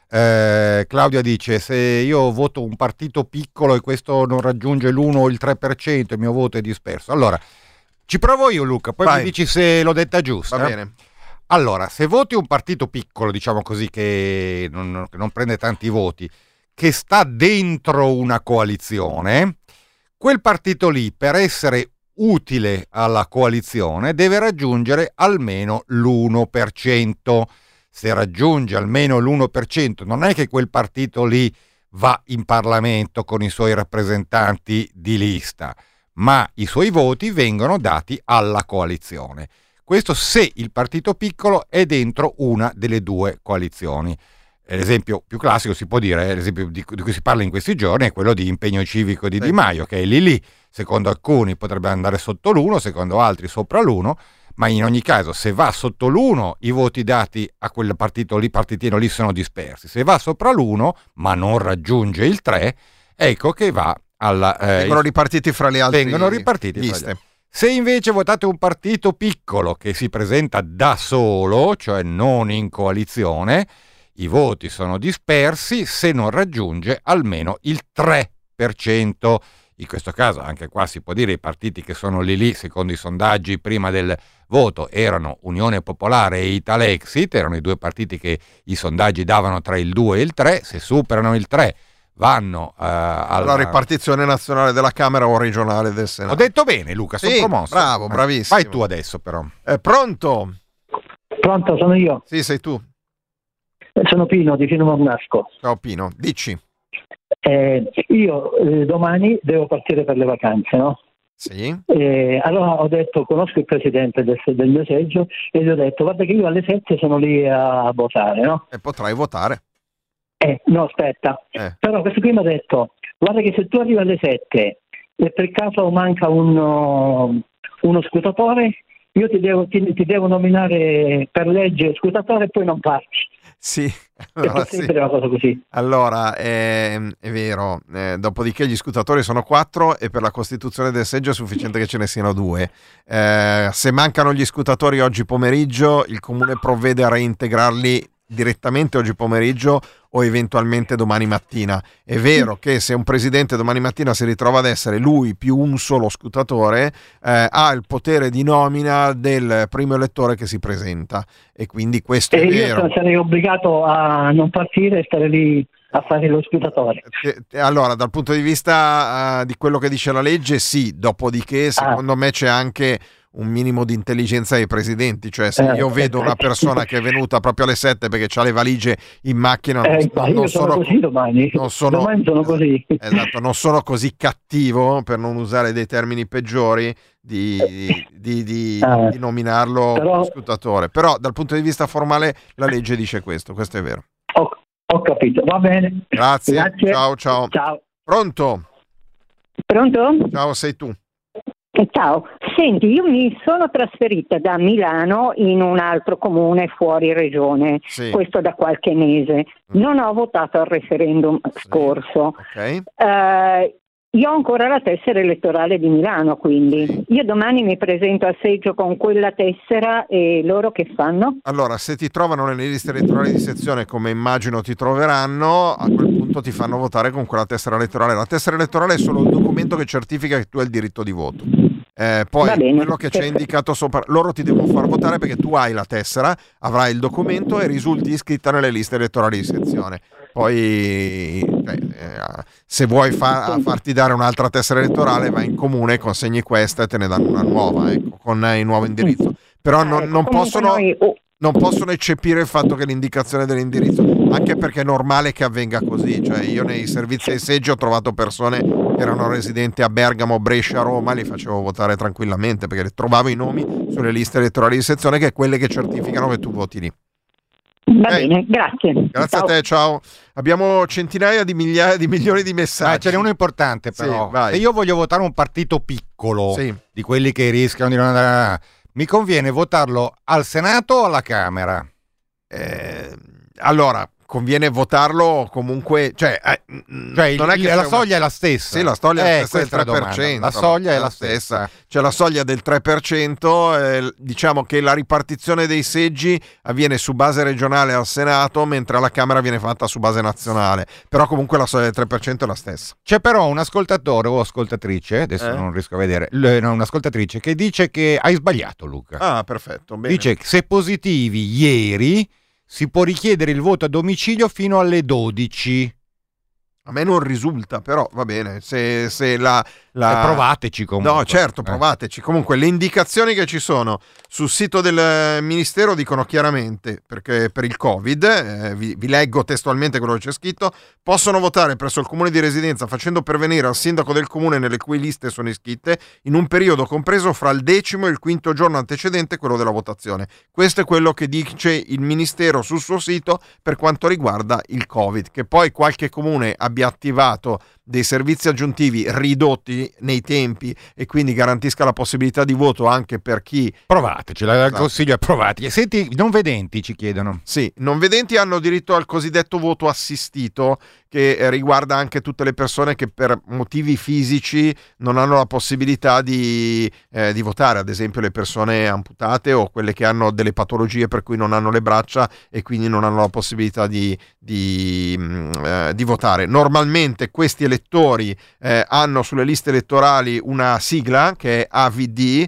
Eh, Claudia dice: se io voto un partito piccolo e questo non raggiunge l'uno o il tre per cento, il mio voto è disperso. Allora, ci provo io, Luca, poi Vai. mi dici se l'ho detta giusta. Va bene. Allora, se voti un partito piccolo, diciamo così, che non, che non prende tanti voti, che sta dentro una coalizione, quel partito lì, per essere utile alla coalizione, deve raggiungere almeno l'uno per cento. Se raggiunge almeno l'uno per cento, non è che quel partito lì va in Parlamento con i suoi rappresentanti di lista, ma i suoi voti vengono dati alla coalizione. Questo se il partito piccolo è dentro una delle due coalizioni. L'esempio più classico si può dire, l'esempio di cui si parla in questi giorni è quello di Impegno Civico di Di Maio, che è lì lì, secondo alcuni potrebbe andare sotto l'uno, secondo altri sopra l'uno, ma in ogni caso se va sotto l'uno i voti dati a quel partito lì, partitino lì sono dispersi, se va sopra l'uno ma non raggiunge il tre, ecco che va alla... Eh, vengono ripartiti fra le altre vengono ripartiti liste. Fra le altre. Se invece votate un partito piccolo che si presenta da solo, cioè non in coalizione, i voti sono dispersi se non raggiunge almeno il tre per cento. In questo caso anche qua si può dire i partiti che sono lì lì, secondo i sondaggi prima del voto, erano Unione Popolare e Italexit, erano i due partiti che i sondaggi davano tra il due e il tre, se superano il tre vanno uh, alla... alla ripartizione nazionale della Camera o regionale del Senato. Ho detto bene, Luca, sono sì, promosso. Bravo, bravissimo. Vai tu adesso però. È pronto? Pronto, sono io. Sì, sei tu. Sono Pino di Fino Mornasco. Ciao Pino, dici. Eh, io eh, domani devo partire per le vacanze, no? Sì. Eh, allora ho detto, conosco il presidente del, del mio seggio e gli ho detto, guarda che io alle sette sono lì a votare, no? E potrai votare. Eh, no, aspetta. Eh. Però questo qui mi ha detto, guarda che se tu arrivi alle sette e per caso manca uno, uno scrutatore, io ti devo, ti, ti devo nominare per legge scrutatore e poi non parti. Sì, allora, sì. Una cosa così. Allora è, è vero, eh, dopodiché gli scrutatori sono quattro e per la costituzione del seggio è sufficiente che ce ne siano due. Eh, se mancano gli scrutatori oggi pomeriggio, il comune provvede a reintegrarli direttamente oggi pomeriggio o eventualmente domani mattina. È vero che se un presidente domani mattina si ritrova ad essere lui più un solo scrutatore, eh, ha il potere di nomina del primo elettore che si presenta, e quindi questo e è io vero. sarei obbligato a non partire e stare lì a fare lo scrutatore. Allora, dal punto di vista uh, di quello che dice la legge, sì, dopodiché secondo ah. me c'è anche un minimo di intelligenza ai presidenti, cioè se io vedo una persona che è venuta proprio alle sette perché ha le valigie in macchina, eh, non, non sono, sono così domani, non sono, domani sono così. Esatto, non sono così cattivo, per non usare dei termini peggiori, di, di, di, ah, di nominarlo però, scrutatore, però dal punto di vista formale la legge dice questo, questo è vero. Ho, ho capito, va bene. Grazie. Grazie. Ciao, ciao. Ciao. Pronto? Pronto? Ciao, sei tu. Ciao, senti, io mi sono trasferita da Milano in un altro comune fuori regione, sì. questo da qualche mese. Non ho votato al referendum sì. scorso. Okay. Uh, io ho ancora la tessera elettorale di Milano, quindi sì. io domani mi presento a seggio con quella tessera e loro che fanno? Allora, se ti trovano nelle liste elettorali di sezione, come immagino ti troveranno, a quel punto ti fanno votare con quella tessera elettorale. La tessera elettorale è solo il documento che certifica che tu hai il diritto di voto. Eh, poi bene, quello che c'è indicato sopra, loro ti devono far votare perché tu hai la tessera, avrai il documento e risulti iscritta nelle liste elettorali di sezione. Poi cioè, eh, se vuoi fa- farti dare un'altra tessera elettorale, vai in comune, consegni questa e te ne danno una nuova, ecco, con il nuovo indirizzo. Però non, non possono non possono eccepire il fatto che l'indicazione dell'indirizzo, anche perché è normale che avvenga così, cioè io nei servizi ai seggi ho trovato persone che erano residenti a Bergamo, Brescia, Roma, li facevo votare tranquillamente perché trovavo i nomi sulle liste elettorali di sezione, che è quelle che certificano che tu voti lì. Va okay. bene, grazie. Grazie ciao. a te, ciao. Abbiamo centinaia di migliaia di milioni di messaggi. Ah, ce n'è uno importante però. Sì, vai. Se io voglio votare un partito piccolo, sì. di quelli che rischiano di non andare, mi conviene votarlo al Senato o alla Camera? Eh, allora, conviene votarlo comunque, cioè, eh, cioè non è che la una... soglia è la stessa. Sì, la soglia eh, è il tre per cento. La soglia è la stessa. C'è la soglia del tre per cento, eh, diciamo che la ripartizione dei seggi avviene su base regionale al Senato, mentre alla Camera viene fatta su base nazionale, però comunque la soglia del tre per cento è la stessa. C'è però un ascoltatore o ascoltatrice, adesso eh? non riesco a vedere, no, un'ascoltatrice che dice che hai sbagliato, Luca. Ah, perfetto, bene. Dice che se positivi ieri si può richiedere il voto a domicilio fino alle dodici. A me non risulta, però va bene, se, se la... la... Eh, provateci comunque. No, certo, provateci. Comunque le indicazioni che ci sono sul sito del Ministero dicono chiaramente, perché per il Covid, eh, vi, vi leggo testualmente quello che c'è scritto, possono votare presso il comune di residenza facendo pervenire al sindaco del comune nelle cui liste sono iscritte in un periodo compreso fra il decimo e il quinto giorno antecedente quello della votazione. Questo è quello che dice il Ministero sul suo sito per quanto riguarda il Covid, che poi qualche comune abbia attivato dei servizi aggiuntivi ridotti nei tempi e quindi garantisca la possibilità di voto anche per chi... Provateci, il consiglio è provati. E senti, non vedenti ci chiedono. Sì, non vedenti hanno diritto al cosiddetto voto assistito, che riguarda anche tutte le persone che per motivi fisici non hanno la possibilità di, eh, di votare, ad esempio le persone amputate o quelle che hanno delle patologie per cui non hanno le braccia e quindi non hanno la possibilità di, di, eh, di votare. Normalmente questi elettori eh, hanno sulle liste elettorali una sigla che è A V D,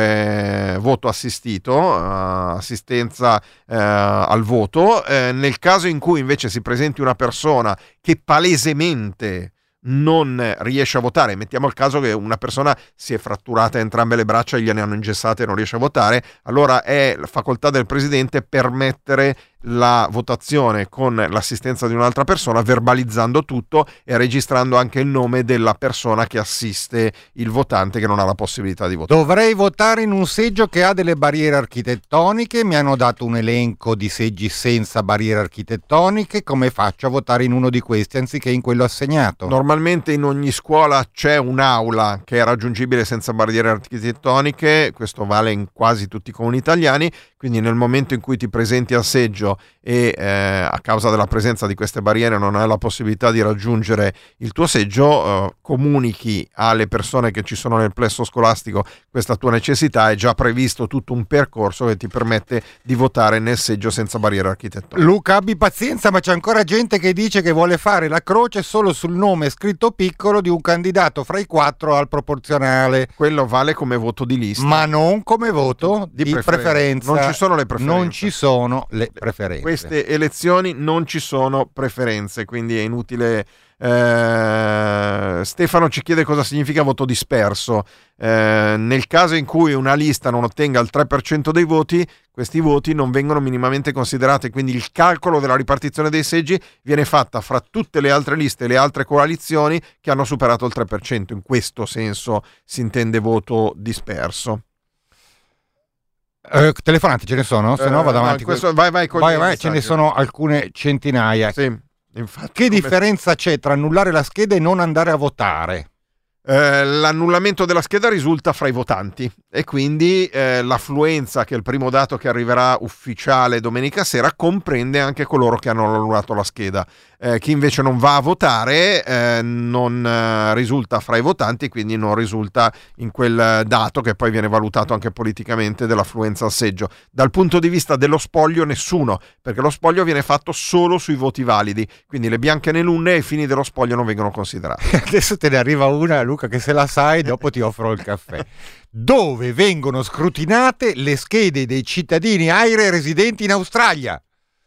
cioè voto assistito, uh, assistenza uh, al voto. Eh, nel caso in cui invece si presenti una persona che palesemente non riesce a votare, mettiamo il caso che una persona si è fratturata entrambe le braccia e gliene hanno ingessate e non riesce a votare, allora è la facoltà del presidente permettere la votazione con l'assistenza di un'altra persona, verbalizzando tutto e registrando anche il nome della persona che assiste il votante che non ha la possibilità di votare. Dovrei votare in un seggio che ha delle barriere architettoniche, mi hanno dato un elenco di seggi senza barriere architettoniche, come faccio a votare in uno di questi anziché in quello assegnato? Normalmente in ogni scuola c'è un'aula che è raggiungibile senza barriere architettoniche, questo vale in quasi tutti i comuni italiani, quindi nel momento in cui ti presenti al seggio e eh, a causa della presenza di queste barriere non hai la possibilità di raggiungere il tuo seggio, eh, comunichi alle persone che ci sono nel plesso scolastico questa tua necessità. È già previsto tutto un percorso che ti permette di votare nel seggio senza barriere architettoniche. Luca, abbi pazienza, ma c'è ancora gente che dice che vuole fare la croce solo sul nome scritto piccolo di un candidato fra i quattro al proporzionale. Quello vale come voto di lista, ma non come voto di, di preferenza. preferenza. Non ci sono le preferenze. Non ci sono le preferenze. Queste elezioni non ci sono preferenze, quindi è inutile. Eh, Stefano ci chiede cosa significa voto disperso. Eh, nel caso in cui una lista non ottenga il tre per cento dei voti, questi voti non vengono minimamente considerati, quindi il calcolo della ripartizione dei seggi viene fatta fra tutte le altre liste e le altre coalizioni che hanno superato il tre per cento. In questo senso si intende voto disperso. Uh, telefonate ce ne sono? Se no vado avanti. No, questo, vai, vai, con vai, vai ce ne sono alcune centinaia. Sì, infatti, che come... differenza c'è tra annullare la scheda e non andare a votare? Eh, l'annullamento della scheda risulta fra i votanti e quindi eh, l'affluenza, che è il primo dato che arriverà ufficiale domenica sera, comprende anche coloro che hanno annullato la scheda. Eh, chi invece non va a votare eh, non eh, risulta fra i votanti e quindi non risulta in quel dato che poi viene valutato anche politicamente dell'affluenza al seggio. Dal punto di vista dello spoglio nessuno, perché lo spoglio viene fatto solo sui voti validi, quindi le bianche né nulli ai fini dello spoglio non vengono considerati. Adesso te ne arriva una, Luca, che se la sai dopo ti offro il caffè. Dove vengono scrutinate le schede dei cittadini aire residenti in Australia?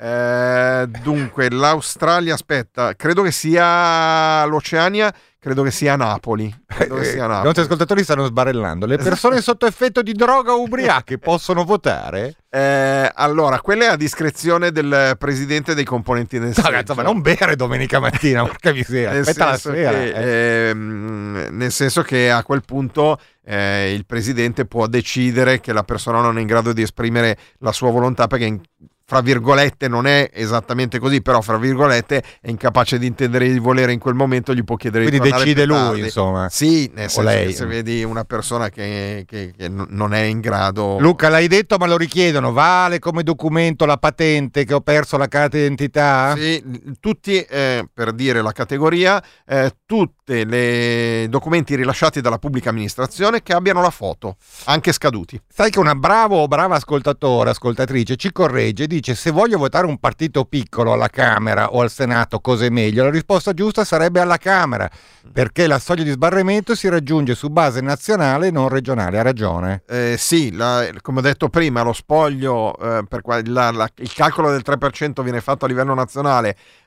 Eh, dunque, l'Australia, aspetta, credo che sia l'Oceania, credo che sia Napoli. Credo che sia Napoli. I nostri ascoltatori stanno sbarellando. Le persone sotto effetto di droga o ubriache possono votare? Eh, allora, quella è a discrezione del presidente e dei componenti del seggio. No, cazzo, ma non bere domenica mattina, porca miseria, aspetta la sera. Che, eh. ehm, nel senso che a quel punto eh, il presidente può decidere che la persona non è in grado di esprimere la sua volontà perché in, fra virgolette non è esattamente così, però fra virgolette è incapace di intendere di volere in quel momento, gli può chiedere quindi di tornare decide più lui, tardi. Insomma, sì, nel senso lei. Che se vedi una persona che, che, che non è in grado. Luca, l'hai detto ma lo richiedono, vale come documento la patente che ho perso la carta d'identità? Sì, tutti eh, per dire la categoria, eh, tutti i documenti rilasciati dalla pubblica amministrazione che abbiano la foto, anche scaduti. Sai che una bravo o brava ascoltatore, ascoltatrice ci corregge, dice: se voglio votare un partito piccolo alla Camera o al Senato, cosa è meglio? La risposta giusta sarebbe alla Camera, perché la soglia di sbarramento si raggiunge su base nazionale e non regionale. Ha ragione. Eh, sì, la, come ho detto prima, lo spoglio, eh, per la, la, il calcolo del tre per cento viene fatto a livello nazionale,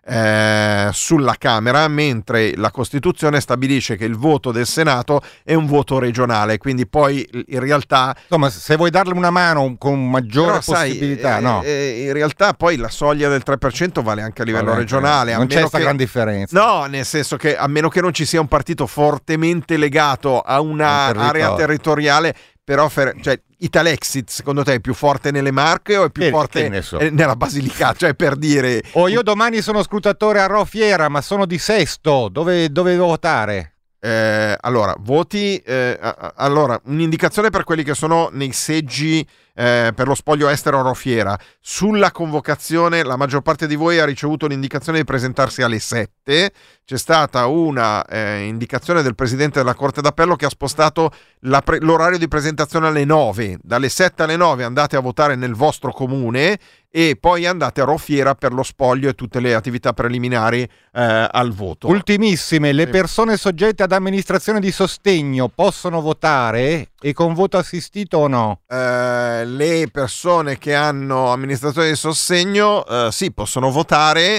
eh, sulla Camera, mentre la Costituzione stabilisce che il voto del Senato è un voto regionale, quindi poi in realtà insomma, se vuoi darle una mano con maggiore però, possibilità, sai, no? Eh, in realtà poi la soglia del tre per cento vale anche a livello Vabbè, regionale. non a c'è meno questa che, gran differenza. No, nel senso che a meno che non ci sia un partito fortemente legato a una Un territorio. area territoriale, però fer- cioè, Italexit secondo te è più forte nelle Marche o è più Che- forte che ne so. eh, nella Basilicata? Cioè, per dire... O io domani sono scrutatore a Rofiera, ma sono di Sesto, dove, dove devo votare? Eh, allora, voti... eh, a- a- allora, un'indicazione per quelli che sono nei seggi eh, per lo spoglio estero a Rofiera. Sulla convocazione la maggior parte di voi ha ricevuto l'indicazione di presentarsi alle sette. C'è stata una eh, indicazione del Presidente della Corte d'Appello che ha spostato la pre- l'orario di presentazione alle nove. Dalle sette alle nove andate a votare nel vostro comune e poi andate a Rofiera per lo spoglio e tutte le attività preliminari eh, al voto. Ultimissime, le Sì. persone soggette ad amministrazione di sostegno possono votare e con voto assistito o no? Eh, le persone che hanno amministrazione di sostegno eh, sì, possono votare.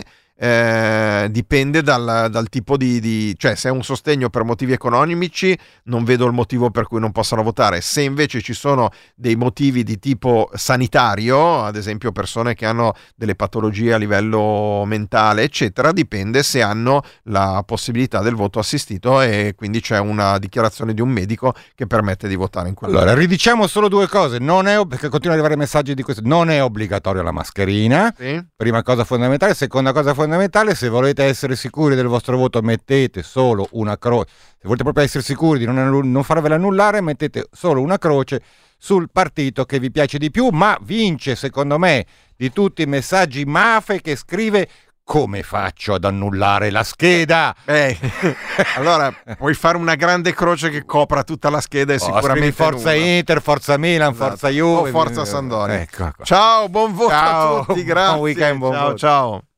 Eh, dipende dal, dal tipo di, di cioè se è un sostegno per motivi economici non vedo il motivo per cui non possano votare. Se invece ci sono dei motivi di tipo sanitario, ad esempio persone che hanno delle patologie a livello mentale eccetera, dipende se hanno la possibilità del voto assistito e quindi c'è una dichiarazione di un medico che permette di votare in quella. Allora, ridiciamo solo due cose, non è, perché continuano ad arrivare messaggi di questo, non è obbligatoria la mascherina, Sì. prima cosa fondamentale. Seconda cosa fondamentale, se volete essere sicuri del vostro voto mettete solo una croce, se volete proprio essere sicuri di non, annull- non farvela annullare mettete solo una croce sul partito che vi piace di più, ma vince secondo me di tutti i messaggi Mafe che scrive: come faccio ad annullare la scheda? Eh, allora puoi fare una grande croce che copra tutta la scheda e Oh, sicuramente scrivi Forza nulla. Inter, Forza Milan, Esatto. Forza Juve o Forza Sampdoria. Ecco, ecco. Ciao, buon voto Ciao, a tutti, grazie. buon weekend, buon ciao, voto. ciao.